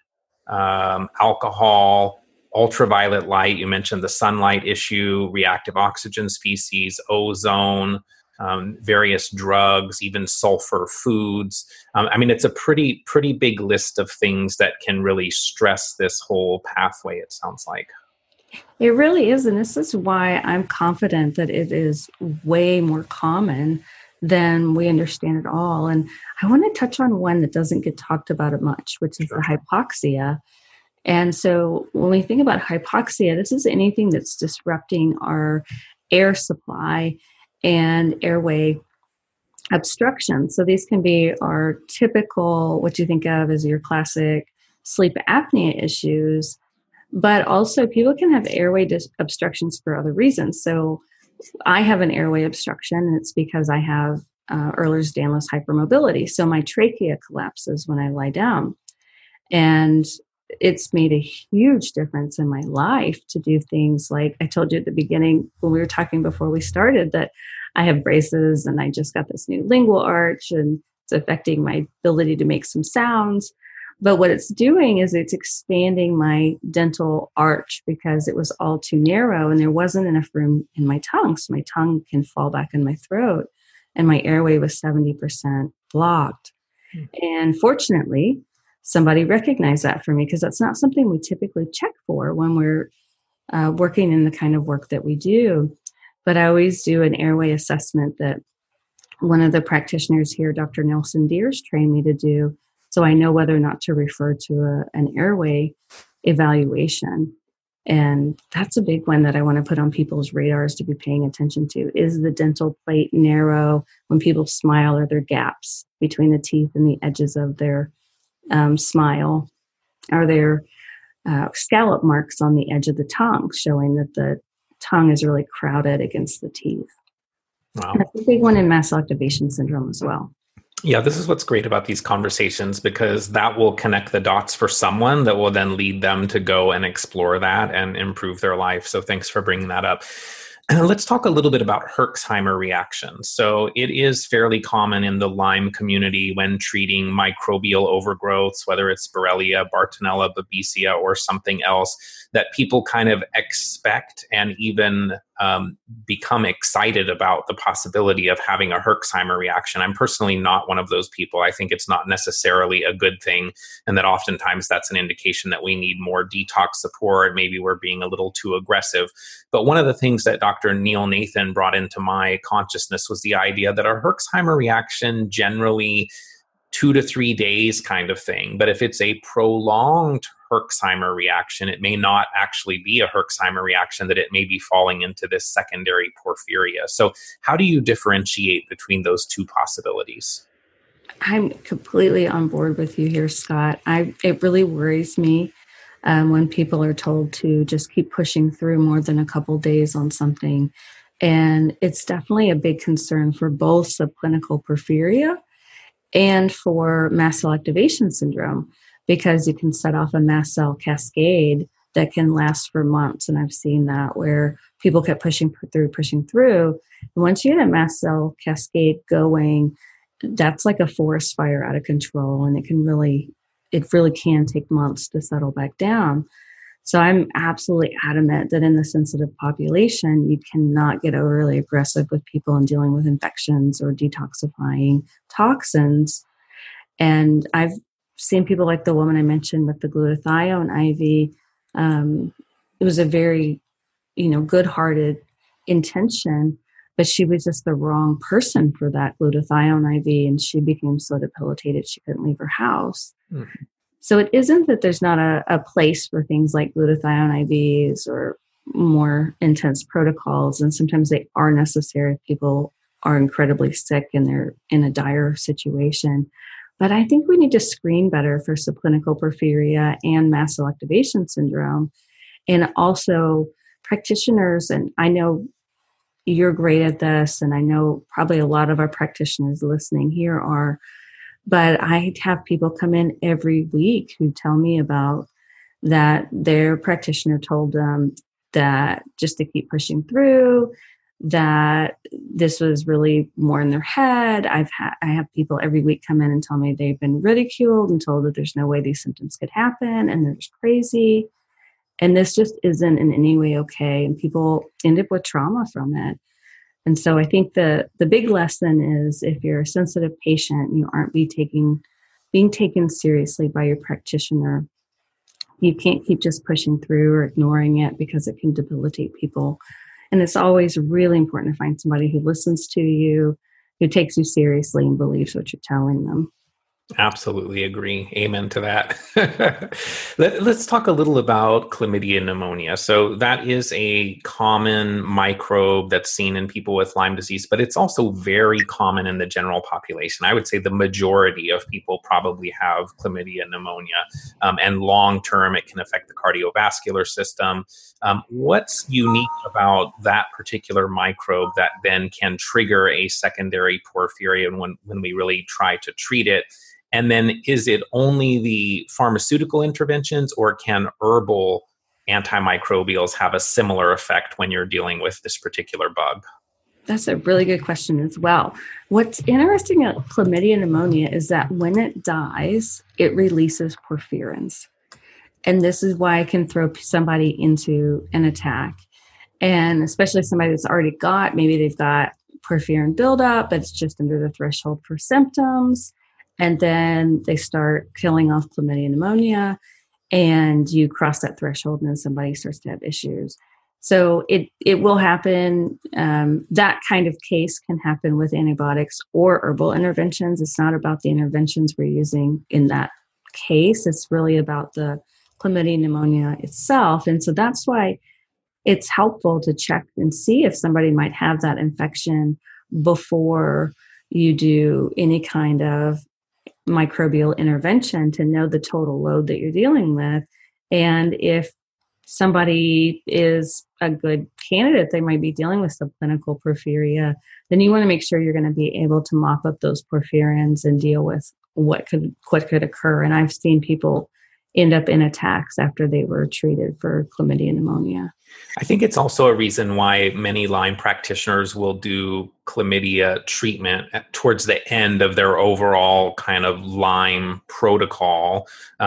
alcohol, ultraviolet light. You mentioned the sunlight issue, reactive oxygen species, ozone, various drugs, even sulfur foods. I mean, it's a pretty big list of things that can really stress this whole pathway, it sounds like. It really is. And this is why I'm confident that it is way more common than we understand at all. And I want to touch on one that doesn't get talked about it much, which is the hypoxia. And so when we think about hypoxia, this is anything that's disrupting our air supply and airway obstruction. So these can be our typical, what you think of as your classic sleep apnea issues, but also people can have airway obstructions for other reasons. So I have an airway obstruction, and it's because I have Ehlers-Danlos hypermobility. So my trachea collapses when I lie down. And it's made a huge difference in my life to do things like I told you at the beginning when we were talking before we started that I have braces and I just got this new lingual arch and it's affecting my ability to make some sounds. But what it's doing is it's expanding my dental arch because it was all too narrow and there wasn't enough room in my tongue. So my tongue can fall back in my throat and my airway was 70% blocked. And fortunately, somebody recognized that for me because that's not something we typically check for when we're working in the kind of work that we do. But I always do an airway assessment that one of the practitioners here, Dr. Nelson Deers, trained me to do. So I know whether or not to refer to an airway evaluation. And that's a big one that I want to put on people's radars to be paying attention to. Is the dental plate narrow when people smile? Are there gaps between the teeth and the edges of their smile? Are there scallop marks on the edge of the tongue showing that the tongue is really crowded against the teeth? Wow. That's a big one in mast cell activation syndrome as well. Yeah, this is what's great about these conversations because that will connect the dots for someone that will then lead them to go and explore that and improve their life. So thanks for bringing that up. And let's talk a little bit about Herxheimer reactions. So it is fairly common in the Lyme community when treating microbial overgrowths, whether it's Borrelia, Bartonella, Babesia, or something else, that people kind of expect and even become excited about the possibility of having a Herxheimer reaction. I'm personally not one of those people. I think it's not necessarily a good thing, and that oftentimes that's an indication that we need more detox support. Maybe we're being a little too aggressive. But one of the things that Dr. Neil Nathan brought into my consciousness was the idea that a Herxheimer reaction generally 2 to 3 days kind of thing. But if it's a prolonged Herxheimer reaction, it may not actually be a Herxheimer reaction, that it may be falling into this secondary porphyria. So how do you differentiate between those two possibilities? I'm completely on board with you here, Scott. It really worries me when people are told to just keep pushing through more than a couple days on something. And it's definitely a big concern for both subclinical porphyria and for mast cell activation syndrome, because you can set off a mast cell cascade that can last for months. And I've seen that where people kept pushing through. And once you get a mast cell cascade going, that's like a forest fire out of control. And it really can take months to settle back down. So I'm absolutely adamant that in the sensitive population, you cannot get overly aggressive with people in dealing with infections or detoxifying toxins. And I've seen people like the woman I mentioned with the glutathione IV. It was a very, good-hearted intention, but she was just the wrong person for that glutathione IV, and she became so debilitated she couldn't leave her house. Mm-hmm. So it isn't that there's not a place for things like glutathione IVs or more intense protocols, and sometimes they are necessary if people are incredibly sick and they're in a dire situation. But I think we need to screen better for subclinical porphyria and mast cell activation syndrome. And also practitioners, and I know you're great at this, and I know probably a lot of our practitioners listening here are, but I have people come in every week who tell me about that their practitioner told them that just to keep pushing through, that this was really more in their head. I have people every week come in and tell me they've been ridiculed and told that there's no way these symptoms could happen and they're just crazy. And this just isn't in any way okay. And people end up with trauma from it. And so I think the big lesson is if you're a sensitive patient, you aren't being taken seriously by your practitioner. You can't keep just pushing through or ignoring it because it can debilitate people. And it's always really important to find somebody who listens to you, who takes you seriously and believes what you're telling them. Absolutely agree. Amen to that. Let's talk a little about chlamydia pneumonia. So that is a common microbe that's seen in people with Lyme disease, but it's also very common in the general population. I would say the majority of people probably have chlamydia pneumonia, and long-term it can affect the cardiovascular system. What's unique about that particular microbe that then can trigger a secondary porphyria when we really try to treat it? And then is it only the pharmaceutical interventions, or can herbal antimicrobials have a similar effect when you're dealing with this particular bug? That's a really good question as well. What's interesting about chlamydia pneumonia is that when it dies, it releases porphyrins. And this is why it can throw somebody into an attack. And especially somebody that's already maybe they've got porphyrin buildup, but it's just under the threshold for symptoms. And then they start killing off chlamydia pneumonia, and you cross that threshold, and then somebody starts to have issues. So it will happen. That kind of case can happen with antibiotics or herbal interventions. It's not about the interventions we're using in that case. It's really about the chlamydia pneumonia itself. And so that's why it's helpful to check and see if somebody might have that infection before you do any kind of microbial intervention to know the total load that you're dealing with. And if somebody is a good candidate, they might be dealing with subclinical porphyria, then you want to make sure you're going to be able to mop up those porphyrins and deal with what could occur. And I've seen people end up in attacks after they were treated for chlamydia pneumonia. I think it's also a reason why many Lyme practitioners will do chlamydia treatment towards the end of their overall kind of Lyme protocol,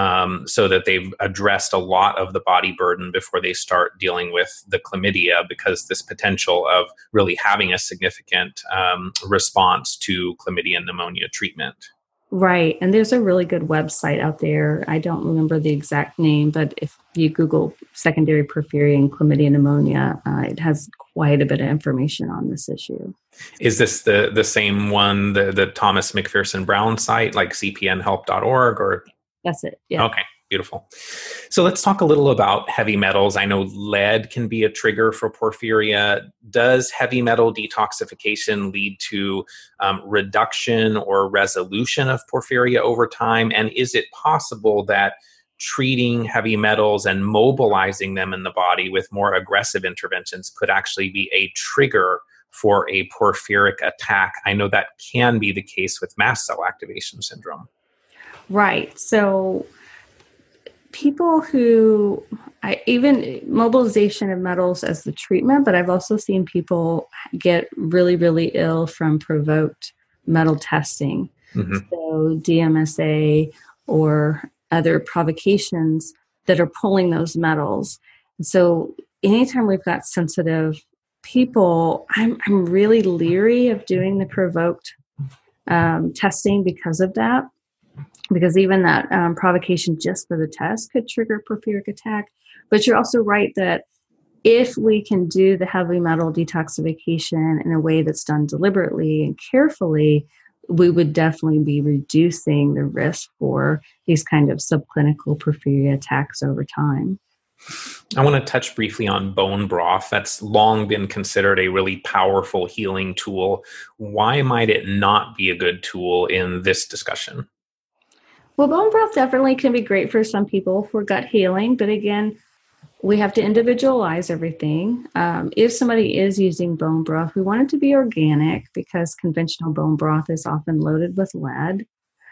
so that they've addressed a lot of the body burden before they start dealing with the chlamydia, because this potential of really having a significant response to chlamydia pneumonia treatment. Right. And there's a really good website out there. I don't remember the exact name, but if you Google secondary porphyria and chlamydia pneumonia, it has quite a bit of information on this issue. Is this the same one, the Thomas McPherson Brown site, like cpnhelp.org? Or? That's it. Yeah. Okay. Beautiful. So let's talk a little about heavy metals. I know lead can be a trigger for porphyria. Does heavy metal detoxification lead to reduction or resolution of porphyria over time? And is it possible that treating heavy metals and mobilizing them in the body with more aggressive interventions could actually be a trigger for a porphyric attack? I know that can be the case with mast cell activation syndrome. Right. So people who, even mobilization of metals as the treatment, but I've also seen people get really, really ill from provoked metal testing. Mm-hmm. So DMSA or other provocations that are pulling those metals. And so anytime we've got sensitive people, I'm really leery of doing the provoked testing because of that. Because even that provocation just for the test could trigger a porphyric attack. But you're also right that if we can do the heavy metal detoxification in a way that's done deliberately and carefully, we would definitely be reducing the risk for these kind of subclinical porphyria attacks over time. I want to touch briefly on bone broth. That's long been considered a really powerful healing tool. Why might it not be a good tool in this discussion? Well, bone broth definitely can be great for some people for gut healing, but again, we have to individualize everything. If somebody is using bone broth, we want it to be organic because conventional bone broth is often loaded with lead.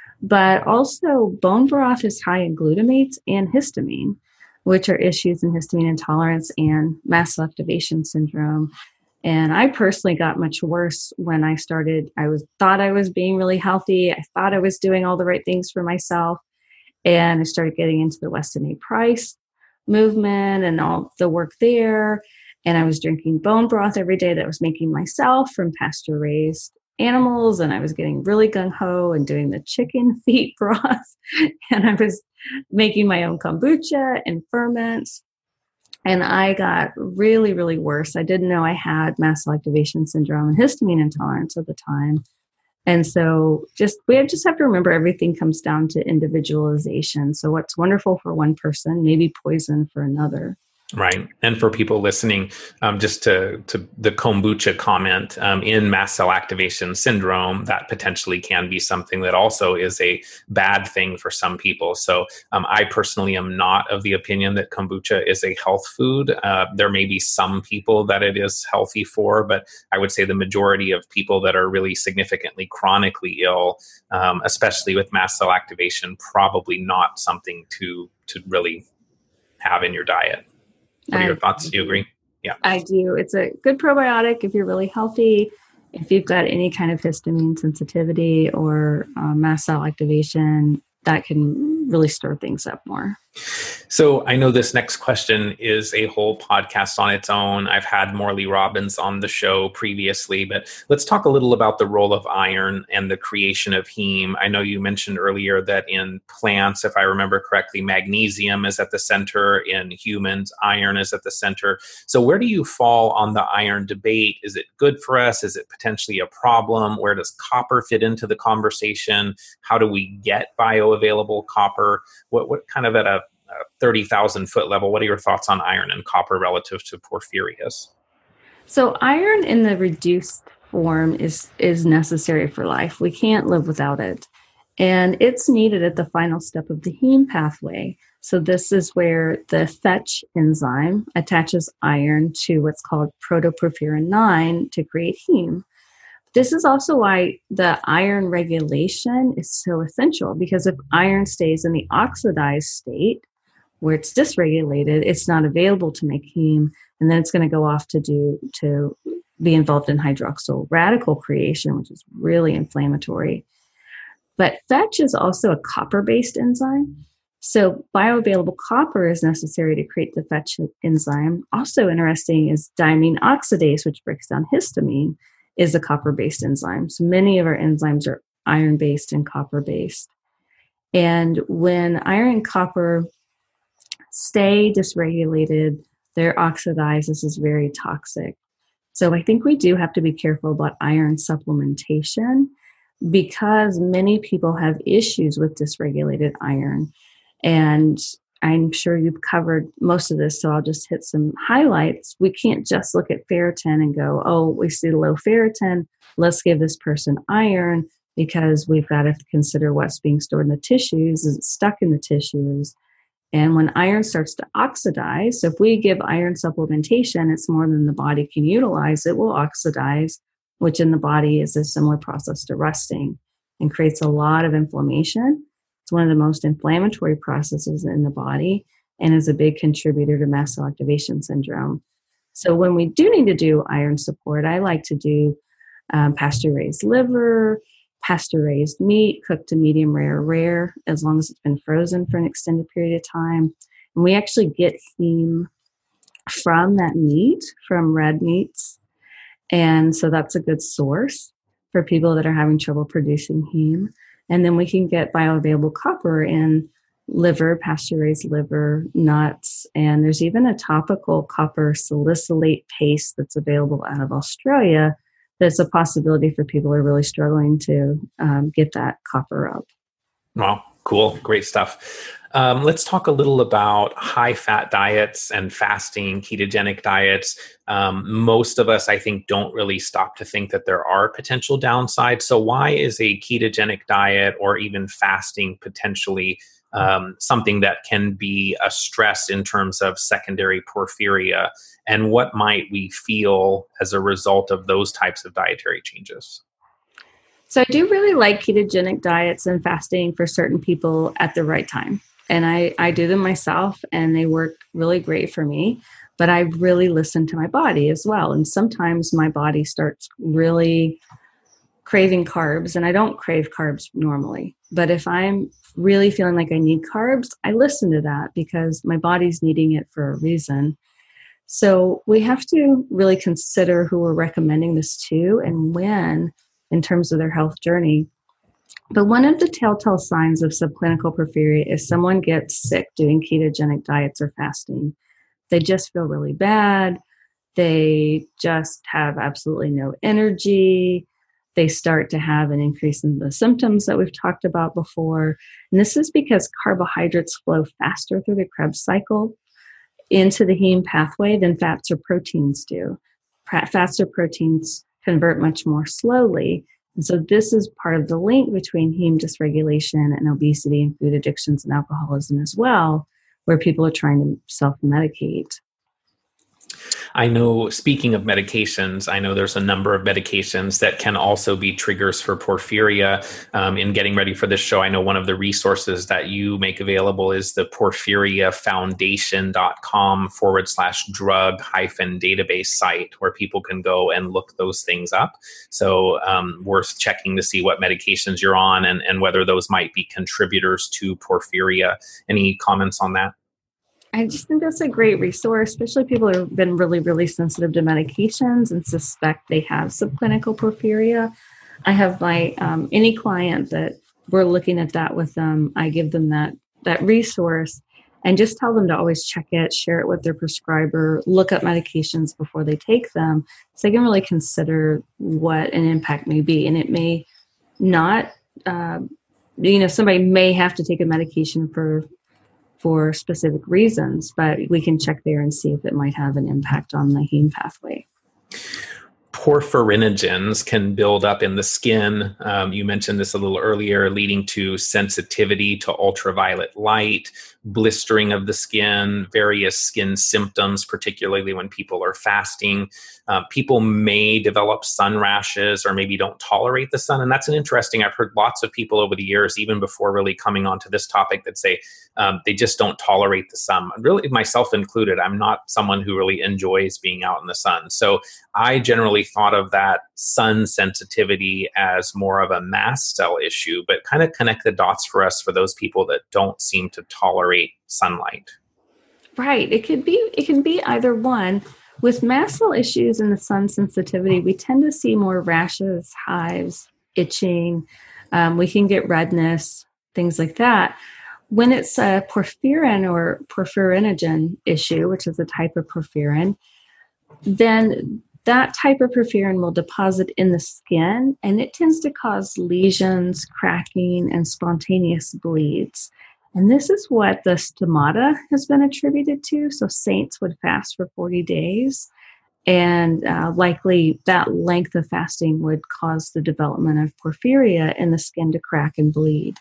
But also, bone broth is high in glutamates and histamine, which are issues in histamine intolerance and mast cell activation syndrome. And I personally got much worse when I started. Thought I was being really healthy. I thought I was doing all the right things for myself. And I started getting into the Weston A. Price movement and all the work there. And I was drinking bone broth every day that I was making myself from pasture-raised animals. And I was getting really gung-ho and doing the chicken feet broth. And I was making my own kombucha and ferments. And I got really, really worse. I didn't know I had mast cell activation syndrome and histamine intolerance at the time. And so we just have to remember everything comes down to individualization. So what's wonderful for one person may be poison for another. Right. And for people listening, just to the kombucha comment, in mast cell activation syndrome, that potentially can be something that also is a bad thing for some people. So I personally am not of the opinion that kombucha is a health food. There may be some people that it is healthy for, but I would say the majority of people that are really significantly chronically ill, especially with mast cell activation, probably not something to really have in your diet. What are your thoughts? Do you agree? Yeah, I do. It's a good probiotic if you're really healthy. If you've got any kind of histamine sensitivity or mast cell activation, that can really stir things up more. So I know this next question is a whole podcast on its own. I've had Morley Robbins on the show previously, but let's talk a little about the role of iron and the creation of heme. I know you mentioned earlier that in plants, if I remember correctly, magnesium is at the center. In humans, iron is at the center. So where do you fall on the iron debate? Is it good for us? Is it potentially a problem? Where does copper fit into the conversation? How do we get bioavailable copper? What kind of at a 30,000 foot level, what are your thoughts on iron and copper relative to porphyrias? So iron in the reduced form is necessary for life. We can't live without it. And it's needed at the final step of the heme pathway. So this is where the fetch enzyme attaches iron to what's called protoporphyrin 9 to create heme. This is also why the iron regulation is so essential, because if iron stays in the oxidized state, where it's dysregulated, it's not available to make heme, and then it's going to go off to be involved in hydroxyl radical creation, which is really inflammatory. But fetch is also a copper-based enzyme. So bioavailable copper is necessary to create the fetch enzyme. Also interesting is diamine oxidase, which breaks down histamine, is a copper-based enzyme. So many of our enzymes are iron-based and copper-based. And when iron and copper stay dysregulated, they're oxidized. This is very toxic. So I think we do have to be careful about iron supplementation because many people have issues with dysregulated iron. And I'm sure you've covered most of this, so I'll just hit some highlights. We can't just look at ferritin and go, oh, we see low ferritin, let's give this person iron, because we've got to consider what's being stored in the tissues. Is it stuck in the tissues? And when iron starts to oxidize, so if we give iron supplementation, it's more than the body can utilize, it will oxidize, which in the body is a similar process to rusting and creates a lot of inflammation. It's one of the most inflammatory processes in the body and is a big contributor to mast cell activation syndrome. So when we do need to do iron support, I like to do pasture-raised liver, pasture-raised meat, cooked to medium rare, as long as it's been frozen for an extended period of time. And we actually get heme from that meat, from red meats. And so that's a good source for people that are having trouble producing heme. And then we can get bioavailable copper in liver, pasture-raised liver, nuts, and there's even a topical copper salicylate paste that's available out of Australia there's a possibility for people who are really struggling to get that copper up. Wow, cool. Great stuff. Let's talk a little about high-fat diets and fasting, ketogenic diets. Most of us, I think, don't really stop to think that there are potential downsides. So why is a ketogenic diet or even fasting potentially something that can be a stress in terms of secondary porphyria? And what might we feel as a result of those types of dietary changes? So I do really like ketogenic diets and fasting for certain people at the right time. And I do them myself, and they work really great for me. But I really listen to my body as well. And sometimes my body starts really craving carbs, and I don't crave carbs normally. But if I'm really feeling like I need carbs, I listen to that because my body's needing it for a reason. So we have to really consider who we're recommending this to and when in terms of their health journey. But one of the telltale signs of subclinical porphyria is someone gets sick doing ketogenic diets or fasting. They just feel really bad. They just have absolutely no energy. They start to have an increase in the symptoms that we've talked about before. And this is because carbohydrates flow faster through the Krebs cycle into the heme pathway than fats or proteins do. Fats or proteins convert much more slowly. And so this is part of the link between heme dysregulation and obesity and food addictions and alcoholism as well, where people are trying to self-medicate. I know, speaking of medications, I know there's a number of medications that can also be triggers for porphyria. In getting ready for this show, I know one of the resources that you make available is the porphyriafoundation.com/drug-database site, where people can go and look those things up. So worth checking to see what medications you're on and whether those might be contributors to porphyria. Any comments on that? I just think that's a great resource, especially people who have been really, really sensitive to medications and suspect they have subclinical porphyria. I have my any client that we're looking at that with them, I give them that resource and just tell them to always check it, share it with their prescriber, look up medications before they take them, so they can really consider what an impact may be. And it may not, somebody may have to take a medication for specific reasons, but we can check there and see if it might have an impact on the heme pathway. Porphyrinogens can build up in the skin. You mentioned this a little earlier, leading to sensitivity to ultraviolet light, blistering of the skin, various skin symptoms, particularly when people are fasting. People may develop sun rashes or maybe don't tolerate the sun. And that's an interesting, I've heard lots of people over the years, even before really coming onto this topic, that say they just don't tolerate the sun. Really, myself included, I'm not someone who really enjoys being out in the sun. So I generally thought of that sun sensitivity as more of a mast cell issue, but kind of connect the dots for us for those people that don't seem to tolerate sunlight. Right. It can be either one. With mast cell issues and the sun sensitivity, we tend to see more rashes, hives, itching. We can get redness, things like that. When it's a porphyrin or porphyrinogen issue, which is a type of porphyrin, then that type of porphyrin will deposit in the skin, and it tends to cause lesions, cracking, and spontaneous bleeds. And this is what the stomata has been attributed to. So saints would fast for 40 days, and likely that length of fasting would cause the development of porphyria in the skin to crack and bleed.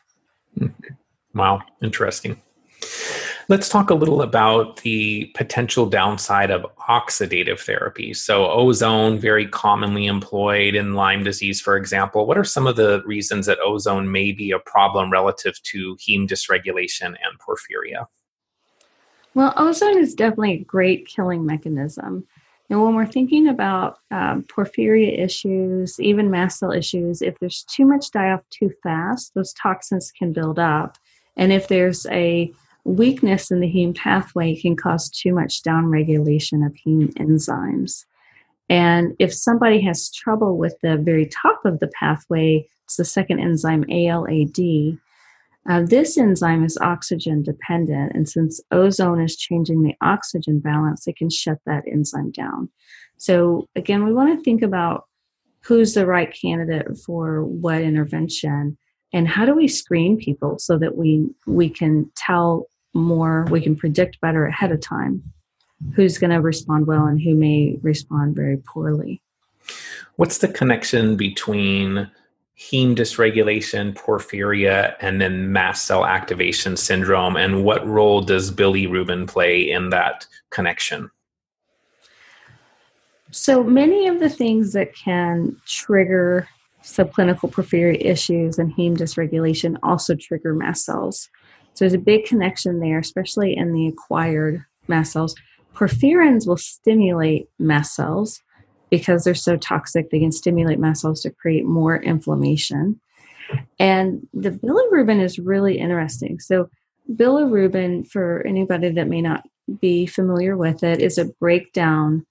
Wow, interesting. Let's talk a little about the potential downside of oxidative therapy. So ozone, very commonly employed in Lyme disease, for example. What are some of the reasons that ozone may be a problem relative to heme dysregulation and porphyria? Well, ozone is definitely a great killing mechanism. And when we're thinking about porphyria issues, even mast cell issues, if there's too much die-off too fast, those toxins can build up. And if there's a weakness in the heme pathway, it can cause too much downregulation of heme enzymes. And if somebody has trouble with the very top of the pathway, it's the second enzyme, ALAD. This enzyme is oxygen dependent, and since ozone is changing the oxygen balance, it can shut that enzyme down. So again, we want to think about who's the right candidate for what intervention, and how do we screen people so that we can tell more, we can predict better ahead of time who's going to respond well and who may respond very poorly. What's the connection between heme dysregulation, porphyria, and then mast cell activation syndrome, and what role does bilirubin play in that connection? So many of the things that can trigger subclinical porphyria issues and heme dysregulation also trigger mast cells. So there's a big connection there, especially in the acquired mast cells. Porphyrins will stimulate mast cells because they're so toxic. They can stimulate mast cells to create more inflammation. And the bilirubin is really interesting. So bilirubin, for anybody that may not be familiar with it, is a breakdown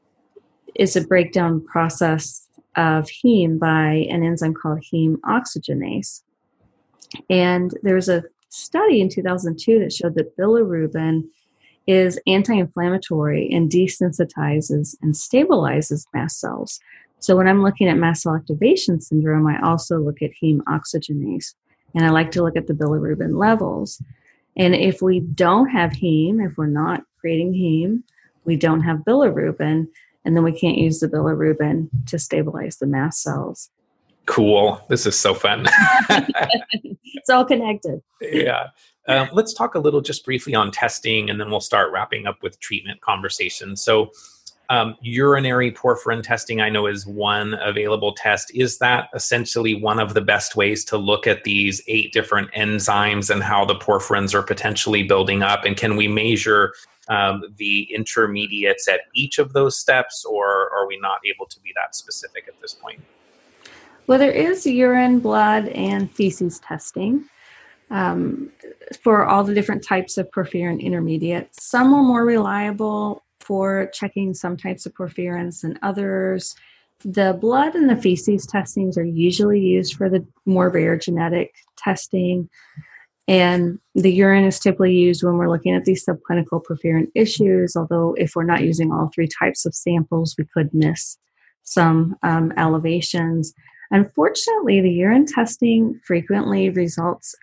process of heme by an enzyme called heme oxygenase. And there was a study in 2002 that showed that bilirubin is anti-inflammatory and desensitizes and stabilizes mast cells. So when I'm looking at mast cell activation syndrome, I also look at heme oxygenase, and I like to look at the bilirubin levels. And if we don't have heme, if we're not creating heme, we don't have bilirubin, and then we can't use the bilirubin to stabilize the mast cells. Cool. This is so fun. It's all connected. Yeah. Let's talk a little just briefly on testing, and then we'll start wrapping up with treatment conversation. So urinary porphyrin testing, I know, is one available test. Is that essentially one of the best ways to look at these 8 different enzymes and how the porphyrins are potentially building up? And can we measure the intermediates at each of those steps, or are we not able to be that specific at this point? Well, there is urine, blood, and feces testing for all the different types of porphyrin intermediates. Some are more reliable for checking some types of porphyrins than others. The blood and the feces testings are usually used for the more rare genetic testing. And the urine is typically used when we're looking at these subclinical porphyrin issues, although if we're not using all 3 types of samples, we could miss some elevations. Unfortunately, the urine testing frequently results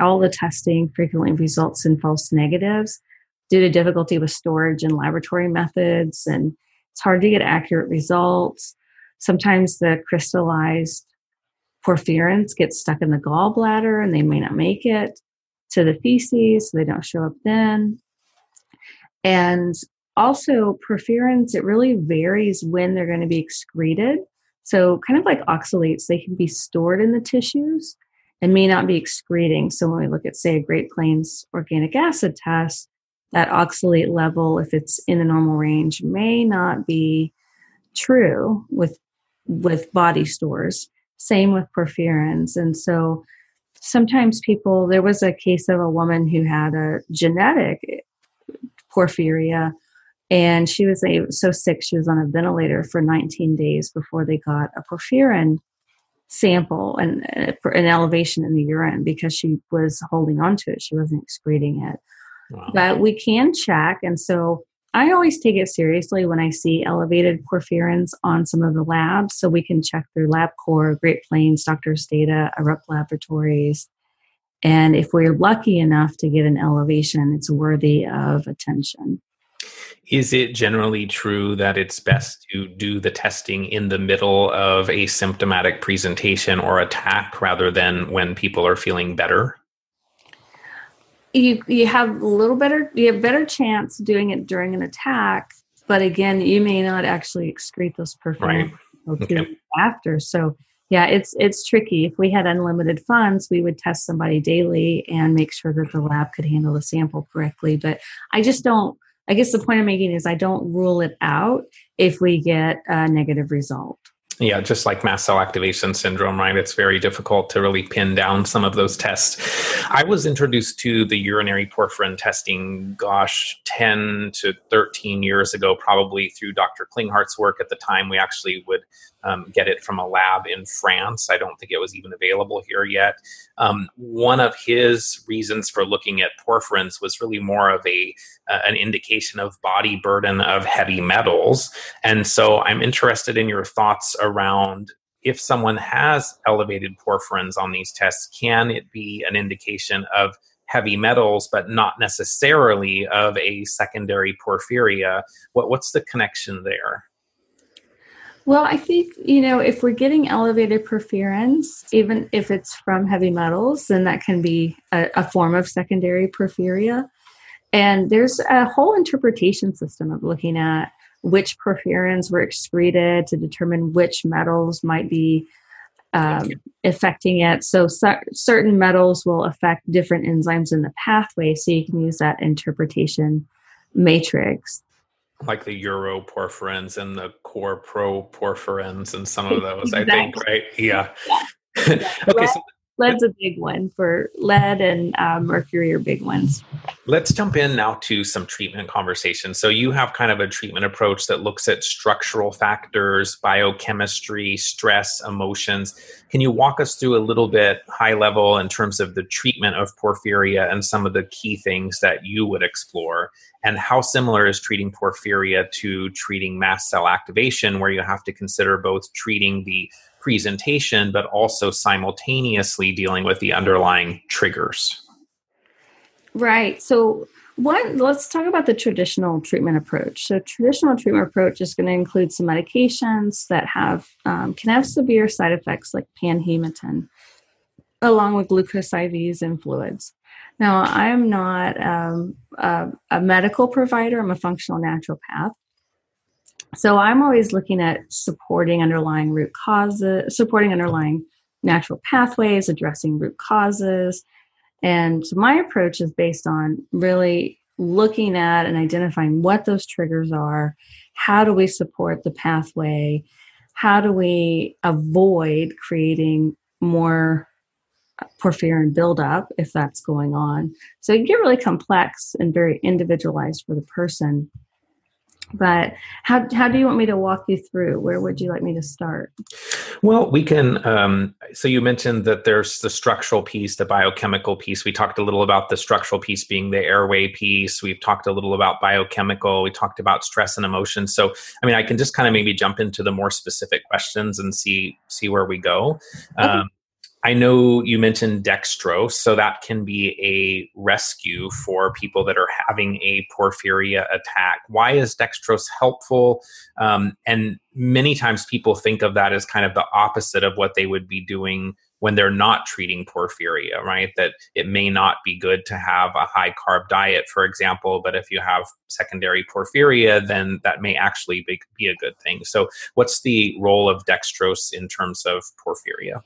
in false negatives due to difficulty with storage and laboratory methods, and it's hard to get accurate results. Sometimes the crystallized porphyrins get stuck in the gallbladder and they may not make it to the feces, so they don't show up then. And also porphyrins, it really varies when they're going to be excreted. So kind of like oxalates, they can be stored in the tissues and may not be excreting. So when we look at, say, a Great Plains organic acid test, that oxalate level, if it's in a normal range, may not be true with body stores. Same with porphyrins. And so sometimes there was a case of a woman who had a genetic porphyria, and she was so sick she was on a ventilator for 19 days before they got a porphyrin sample and an elevation in the urine because she was holding on to it. She wasn't excreting it. Wow. But we can check. And so I always take it seriously when I see elevated porphyrins on some of the labs. So we can check through LabCorp, Great Plains, Doctors Data, Erupt Laboratories. And if we're lucky enough to get an elevation, it's worthy of attention. Is it generally true that it's best to do the testing in the middle of a symptomatic presentation or attack rather than when people are feeling better? You have better chance doing it during an attack, but again, you may not actually excrete those porphyrins after. So yeah, it's tricky. If we had unlimited funds, we would test somebody daily and make sure that the lab could handle the sample correctly. But I guess the point I'm making is I don't rule it out if we get a negative result. Yeah, just like mast cell activation syndrome, right? It's very difficult to really pin down some of those tests. I was introduced to the urinary porphyrin testing, 10 to 13 years ago, probably through Dr. Klinghart's work. At the time, we actually would get it from a lab in France. I don't think it was even available here yet. One of his reasons for looking at porphyrins was really more of an indication of body burden of heavy metals. And so I'm interested in your thoughts around if someone has elevated porphyrins on these tests, can it be an indication of heavy metals, but not necessarily of a secondary porphyria? What's the connection there? Well, I think, if we're getting elevated porphyrins, even if it's from heavy metals, then that can be a form of secondary porphyria. And there's a whole interpretation system of looking at which porphyrins were excreted to determine which metals might be affecting it. So certain metals will affect different enzymes in the pathway. So you can use that interpretation matrix. Like the uroporphyrins and the core proporphyrins and some of those, Exactly. I think, right? Yeah. Okay. Lead's a big one. For lead and mercury are big ones. Let's jump in now to some treatment conversation. So you have kind of a treatment approach that looks at structural factors, biochemistry, stress, emotions. Can you walk us through a little bit high level in terms of the treatment of porphyria and some of the key things that you would explore? And how similar is treating porphyria to treating mast cell activation, where you have to consider both treating the presentation, but also simultaneously dealing with the underlying triggers? Right. So let's talk about the traditional treatment approach. So traditional treatment approach is going to include some medications that can have severe side effects like panhematin, along with glucose IVs and fluids. Now, I'm not a medical provider. I'm a functional naturopath. So I'm always looking at supporting underlying root causes, supporting underlying natural pathways, addressing root causes. And so my approach is based on really looking at and identifying what those triggers are. How do we support the pathway? How do we avoid creating more porphyrin buildup if that's going on? So it can get really complex and very individualized for the person. But how do you want me to walk you through? Where would you like me to start? Well, we can. So you mentioned that there's the structural piece, the biochemical piece. We talked a little about the structural piece being the airway piece. We've talked a little about biochemical. We talked about stress and emotion. So, I can just kind of maybe jump into the more specific questions and see where we go. Okay. I know you mentioned dextrose, so that can be a rescue for people that are having a porphyria attack. Why is dextrose helpful? And many times people think of that as kind of the opposite of what they would be doing when they're not treating porphyria, right? That it may not be good to have a high carb diet, for example, but if you have secondary porphyria, then that may actually be a good thing. So what's the role of dextrose in terms of porphyria?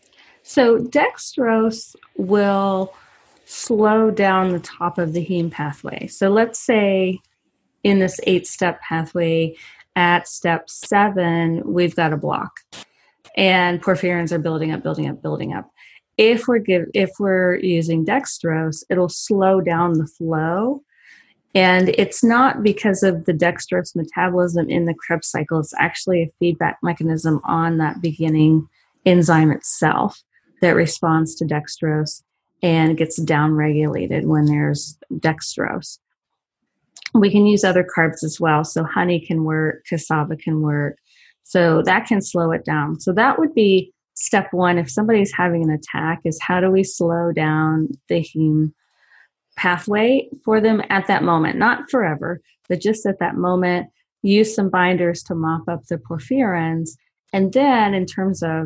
So dextrose will slow down the top of the heme pathway. So let's say in this 8-step pathway, at step 7, we've got a block and porphyrins are building up. If we're using dextrose, it'll slow down the flow. And it's not because of the dextrose metabolism in the Krebs cycle. It's actually a feedback mechanism on that beginning enzyme itself that responds to dextrose and gets downregulated when there's dextrose. We can use other carbs as well. So honey can work, cassava can work. So that can slow it down. So that would be step 1. If somebody's having an attack, is how do we slow down the heme pathway for them at that moment? Not forever, but just at that moment. Use some binders to mop up the porphyrins. And then in terms of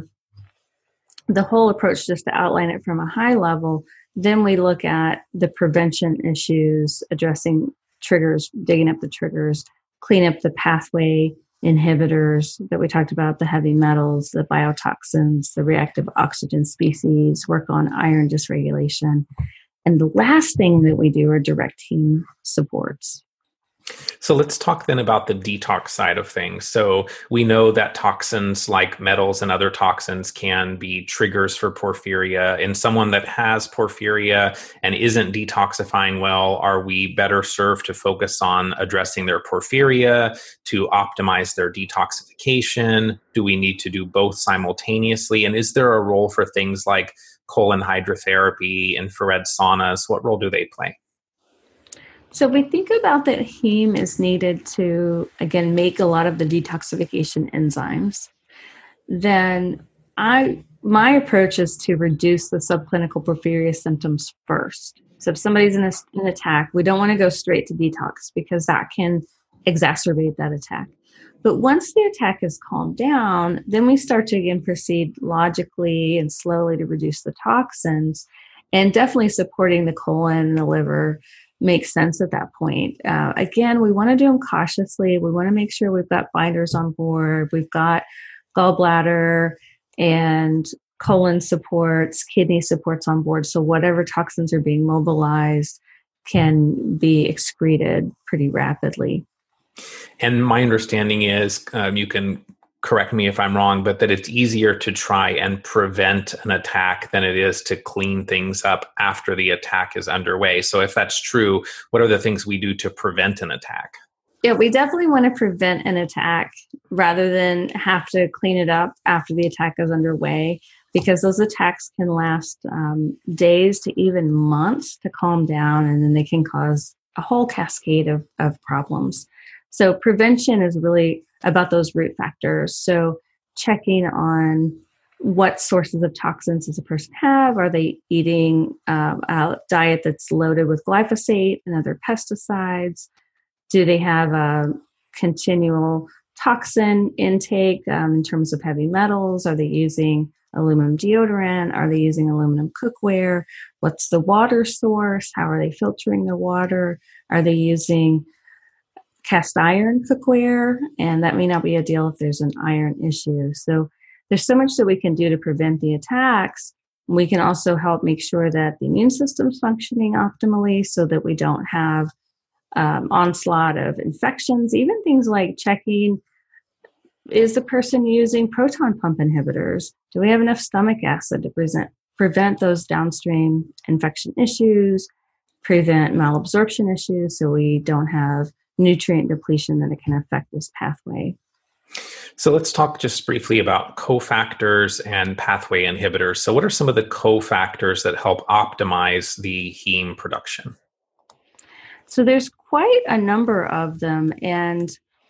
the whole approach, just to outline it from a high level, then we look at the prevention issues, addressing triggers, digging up the triggers, clean up the pathway inhibitors that we talked about, the heavy metals, the biotoxins, the reactive oxygen species, work on iron dysregulation. And the last thing that we do are direct heme supports. So let's talk then about the detox side of things. So we know that toxins like metals and other toxins can be triggers for porphyria. In someone that has porphyria and isn't detoxifying well, are we better served to focus on addressing their porphyria to optimize their detoxification? Do we need to do both simultaneously? And is there a role for things like colon hydrotherapy, infrared saunas? What role do they play? So we think about that heme is needed to, again, make a lot of the detoxification enzymes. then my approach is to reduce the subclinical porphyria symptoms first. So if somebody's in an attack, we don't want to go straight to detox because that can exacerbate that attack. But once the attack is calmed down, then we start to again proceed logically and slowly to reduce the toxins, and definitely supporting the colon and the liver makes sense at that point. Again, we want to do them cautiously. We want to make sure we've got binders on board. We've got gallbladder and colon supports, kidney supports on board. So whatever toxins are being mobilized can be excreted pretty rapidly. And my understanding is, you can correct me if I'm wrong, but that it's easier to try and prevent an attack than it is to clean things up after the attack is underway. So if that's true, what are the things we do to prevent an attack? Yeah, we definitely want to prevent an attack rather than have to clean it up after the attack is underway, because those attacks can last days to even months to calm down, and then they can cause a whole cascade of problems. So prevention is really about those root factors. So checking on what sources of toxins does a person have. Are they eating a diet that's loaded with glyphosate and other pesticides? Do they have a continual toxin intake in terms of heavy metals? Are they using aluminum deodorant? Are they using aluminum cookware? What's the water source? How are they filtering their water? Are they using cast iron cookware? And that may not be ideal if there's an iron issue. So there's so much that we can do to prevent the attacks. We can also help make sure that the immune system's functioning optimally so that we don't have onslaught of infections. Even things like checking, is the person using proton pump inhibitors? Do we have enough stomach acid to prevent those downstream infection issues, prevent malabsorption issues so we don't have nutrient depletion that it can affect this pathway? So let's talk just briefly about cofactors and pathway inhibitors. So what are some of the cofactors that help optimize the heme production? So there's quite a number of them, and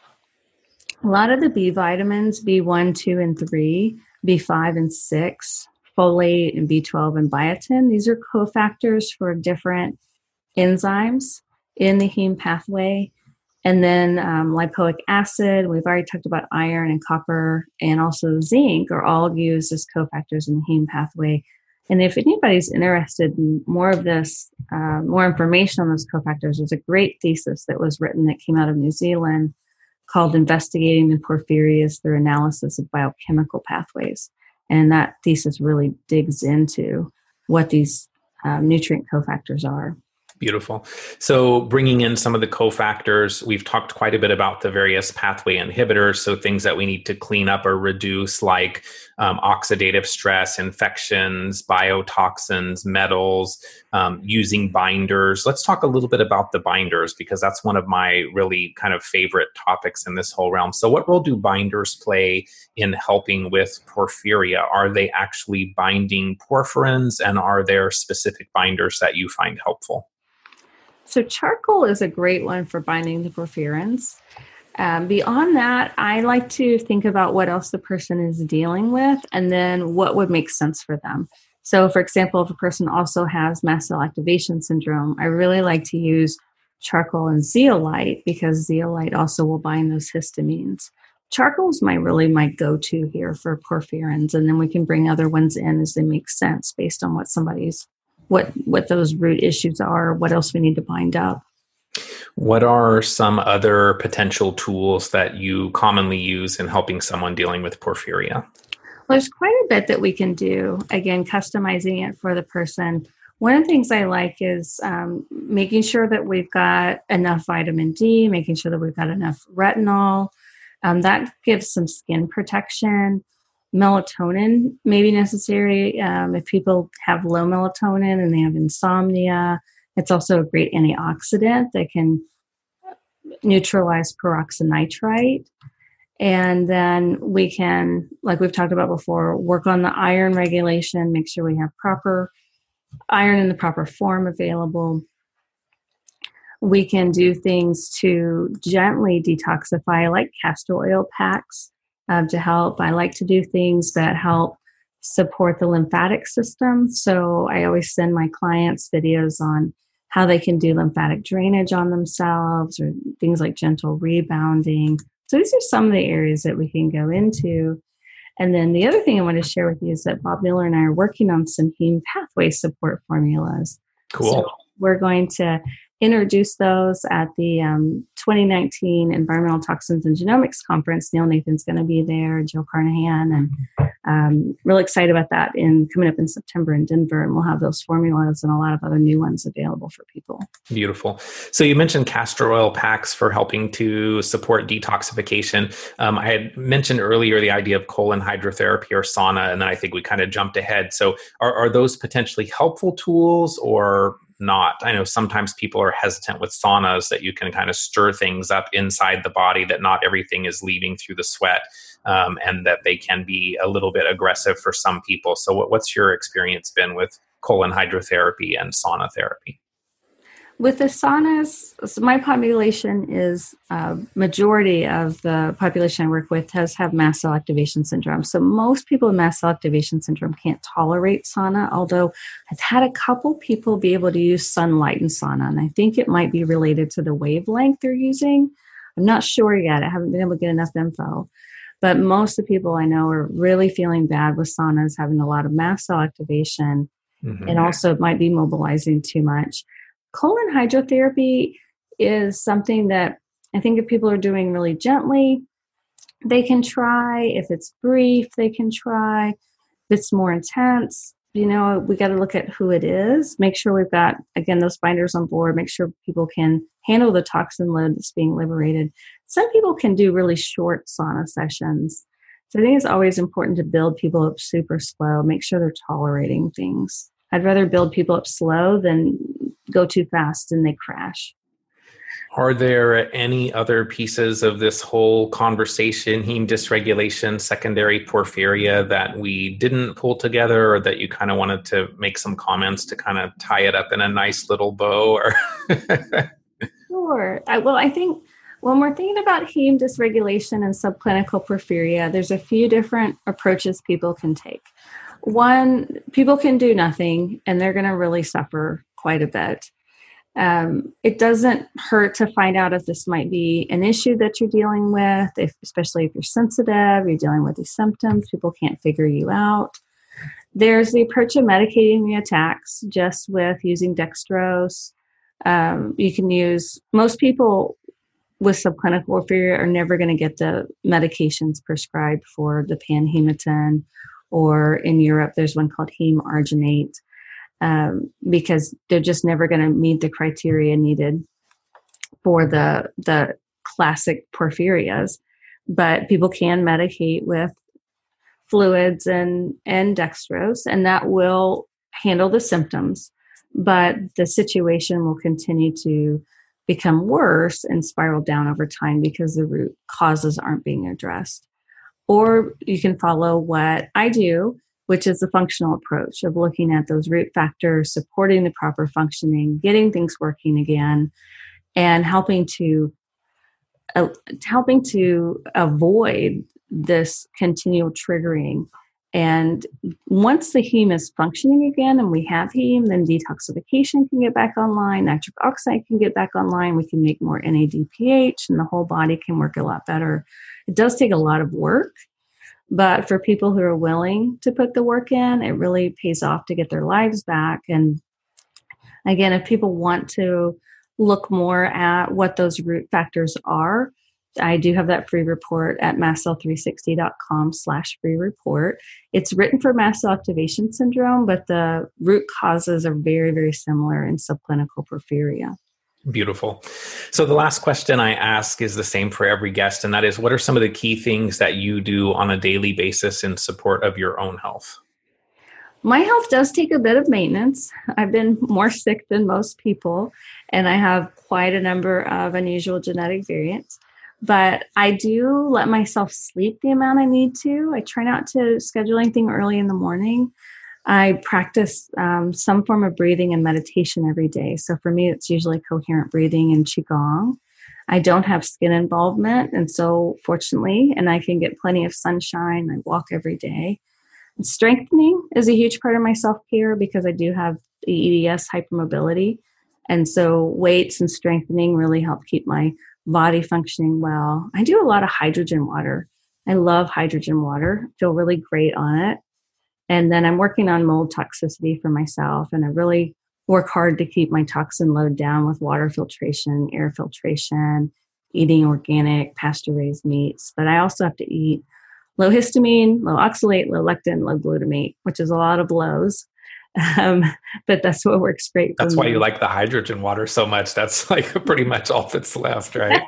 a lot of the B vitamins, B1, 2, and 3, B5 and 6, folate and B12 and biotin, these are cofactors for different enzymes in the heme pathway. And then lipoic acid, we've already talked about iron and copper, and also zinc are all used as cofactors in the heme pathway. And if anybody's interested in more of this, more information on those cofactors, there's a great thesis that was written that came out of New Zealand called Investigating the Porphyrias Through Analysis of Biochemical Pathways. And that thesis really digs into what these nutrient cofactors are. Beautiful. So bringing in some of the cofactors, we've talked quite a bit about the various pathway inhibitors. So things that we need to clean up or reduce, like oxidative stress, infections, biotoxins, metals, using binders. Let's talk a little bit about the binders, because that's one of my really kind of favorite topics in this whole realm. So what role do binders play in helping with porphyria? Are they actually binding porphyrins, and are there specific binders that you find helpful? So charcoal is a great one for binding the porphyrins. Beyond that, I like to think about what else the person is dealing with and then what would make sense for them. So for example, if a person also has mast cell activation syndrome, I really like to use charcoal and zeolite because zeolite also will bind those histamines. Charcoal is my go-to here for porphyrins, and then we can bring other ones in as they make sense based on what those root issues are, what else we need to bind up. What are some other potential tools that you commonly use in helping someone dealing with porphyria? Well, there's quite a bit that we can do. Again, customizing it for the person. One of the things I like is making sure that we've got enough vitamin D, making sure that we've got enough retinol. That gives some skin protection. Melatonin may be necessary if people have low melatonin and they have insomnia. It's also a great antioxidant that can neutralize peroxynitrite. And then we can, like we've talked about before, work on the iron regulation, make sure we have proper iron in the proper form available. We can do things to gently detoxify, like castor oil packs. to help. I like to do things that help support the lymphatic system. So I always send my clients videos on how they can do lymphatic drainage on themselves or things like gentle rebounding. So these are some of the areas that we can go into. And then the other thing I want to share with you is that Bob Miller and I are working on some heme pathway support formulas. Cool. So we're going to introduce those at the 2019 Environmental Toxins and Genomics Conference. Neil Nathan's going to be there, Jill Carnahan, and really excited about that coming up in September in Denver. And we'll have those formulas and a lot of other new ones available for people. Beautiful. So you mentioned castor oil packs for helping to support detoxification. I had mentioned earlier the idea of colon hydrotherapy or sauna, and then I think we kind of jumped ahead. So are those potentially helpful tools or not? I know sometimes people are hesitant with saunas that you can kind of stir things up inside the body, that not everything is leaving through the sweat, and that they can be a little bit aggressive for some people. So what's your experience been with colon hydrotherapy and sauna therapy? With the saunas, so my population is majority of the population I work with have mast cell activation syndrome. So most people with mast cell activation syndrome can't tolerate sauna, although I've had a couple people be able to use sunlight in sauna, and I think it might be related to the wavelength they're using. I'm not sure yet. I haven't been able to get enough info. But most of the people I know are really feeling bad with saunas, having a lot of mast cell activation, and also it might be mobilizing too much. Colon hydrotherapy is something that I think if people are doing really gently, they can try. If it's brief, they can try. If it's more intense, we got to look at who it is. Make sure we've got, again, those binders on board. Make sure people can handle the toxin load that's being liberated. Some people can do really short sauna sessions. So I think it's always important to build people up super slow. Make sure they're tolerating things. I'd rather build people up slow than go too fast and they crash. Are there any other pieces of this whole conversation, heme dysregulation, secondary porphyria, that we didn't pull together, or that you kind of wanted to make some comments to kind of tie it up in a nice little bow? Or Sure. I think when we're thinking about heme dysregulation and subclinical porphyria, there's a few different approaches people can take. One, people can do nothing, and they're going to really suffer quite a bit. It doesn't hurt to find out if this might be an issue that you're dealing with, especially if you're sensitive, you're dealing with these symptoms, people can't figure you out. There's the approach of medicating the attacks just with using dextrose. You can use, most people with subclinical porphyria are never going to get the medications prescribed for the panhematin, or in Europe, there's one called heme arginate, because they're just never going to meet the criteria needed for the classic porphyrias. But people can medicate with fluids and dextrose, and that will handle the symptoms. But the situation will continue to become worse and spiral down over time because the root causes aren't being addressed. Or you can follow what I do, which is the functional approach of looking at those root factors, supporting the proper functioning, getting things working again, and helping to avoid this continual triggering. And once the heme is functioning again and we have heme, then detoxification can get back online, nitric oxide can get back online, we can make more NADPH, and the whole body can work a lot better. It does take a lot of work, but for people who are willing to put the work in, it really pays off to get their lives back. And again, if people want to look more at what those root factors are, I do have that free report at mastcell360.com/free report. It's written for mast cell activation syndrome, but the root causes are very, very similar in subclinical porphyria. Beautiful. So the last question I ask is the same for every guest, and that is, what are some of the key things that you do on a daily basis in support of your own health? My health does take a bit of maintenance. I've been more sick than most people, and I have quite a number of unusual genetic variants. But I do let myself sleep the amount I need to. I try not to schedule anything early in the morning. I practice some form of breathing and meditation every day. So for me, it's usually coherent breathing and Qigong. I don't have skin involvement. And so fortunately, and I can get plenty of sunshine. I walk every day. And strengthening is a huge part of my self-care because I do have the EDS hypermobility. And so weights and strengthening really help keep my body functioning well. I do a lot of hydrogen water. I love hydrogen water. Feel really great on it. And then I'm working on mold toxicity for myself. And I really work hard to keep my toxin load down with water filtration, air filtration, eating organic, pasture-raised meats. But I also have to eat low histamine, low oxalate, low lectin, low glutamate, which is a lot of lows. But that's what works great for me. That's why you like the hydrogen water so much. That's like pretty much all that's left, right?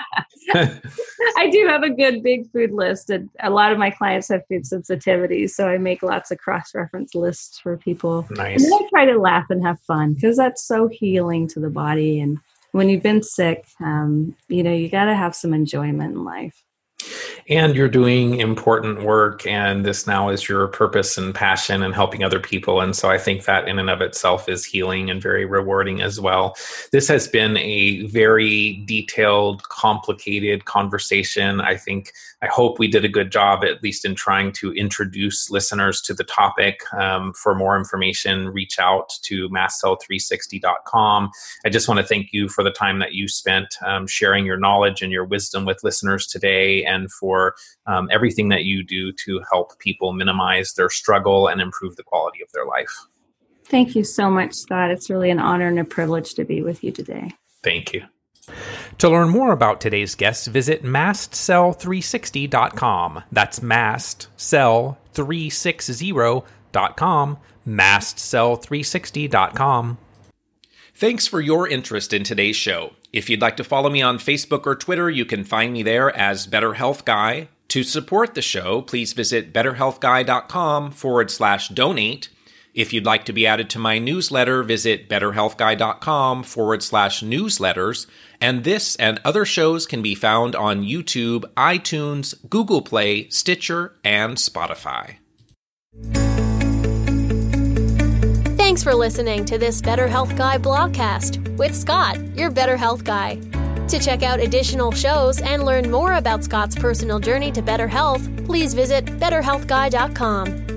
I do have a good big food list, and a lot of my clients have food sensitivities, so I make lots of cross-reference lists for people. Nice. And then I try to laugh and have fun because that's so healing to the body. And when you've been sick, you got to have some enjoyment in life. And you're doing important work, and this now is your purpose and passion and helping other people. And so I think that in and of itself is healing and very rewarding as well. This has been a very detailed, complicated conversation. I hope we did a good job, at least in trying to introduce listeners to the topic. For more information, reach out to mastcell360.com. I just want to thank you for the time that you spent sharing your knowledge and your wisdom with listeners today, and for everything that you do to help people minimize their struggle and improve the quality of their life. Thank you so much, Scott. It's really an honor and a privilege to be with you today. Thank you. To learn more about today's guest, visit mastcell360.com. That's mastcell360.com, mastcell360.com. Thanks for your interest in today's show. If you'd like to follow me on Facebook or Twitter, you can find me there as Better Health Guy. To support the show, please visit betterhealthguy.com/donate. If you'd like to be added to my newsletter, visit betterhealthguy.com/newsletters. And this and other shows can be found on YouTube, iTunes, Google Play, Stitcher, and Spotify. Thanks for listening to this Better Health Guy blogcast with Scott, your Better Health Guy. To check out additional shows and learn more about Scott's personal journey to better health, please visit betterhealthguy.com.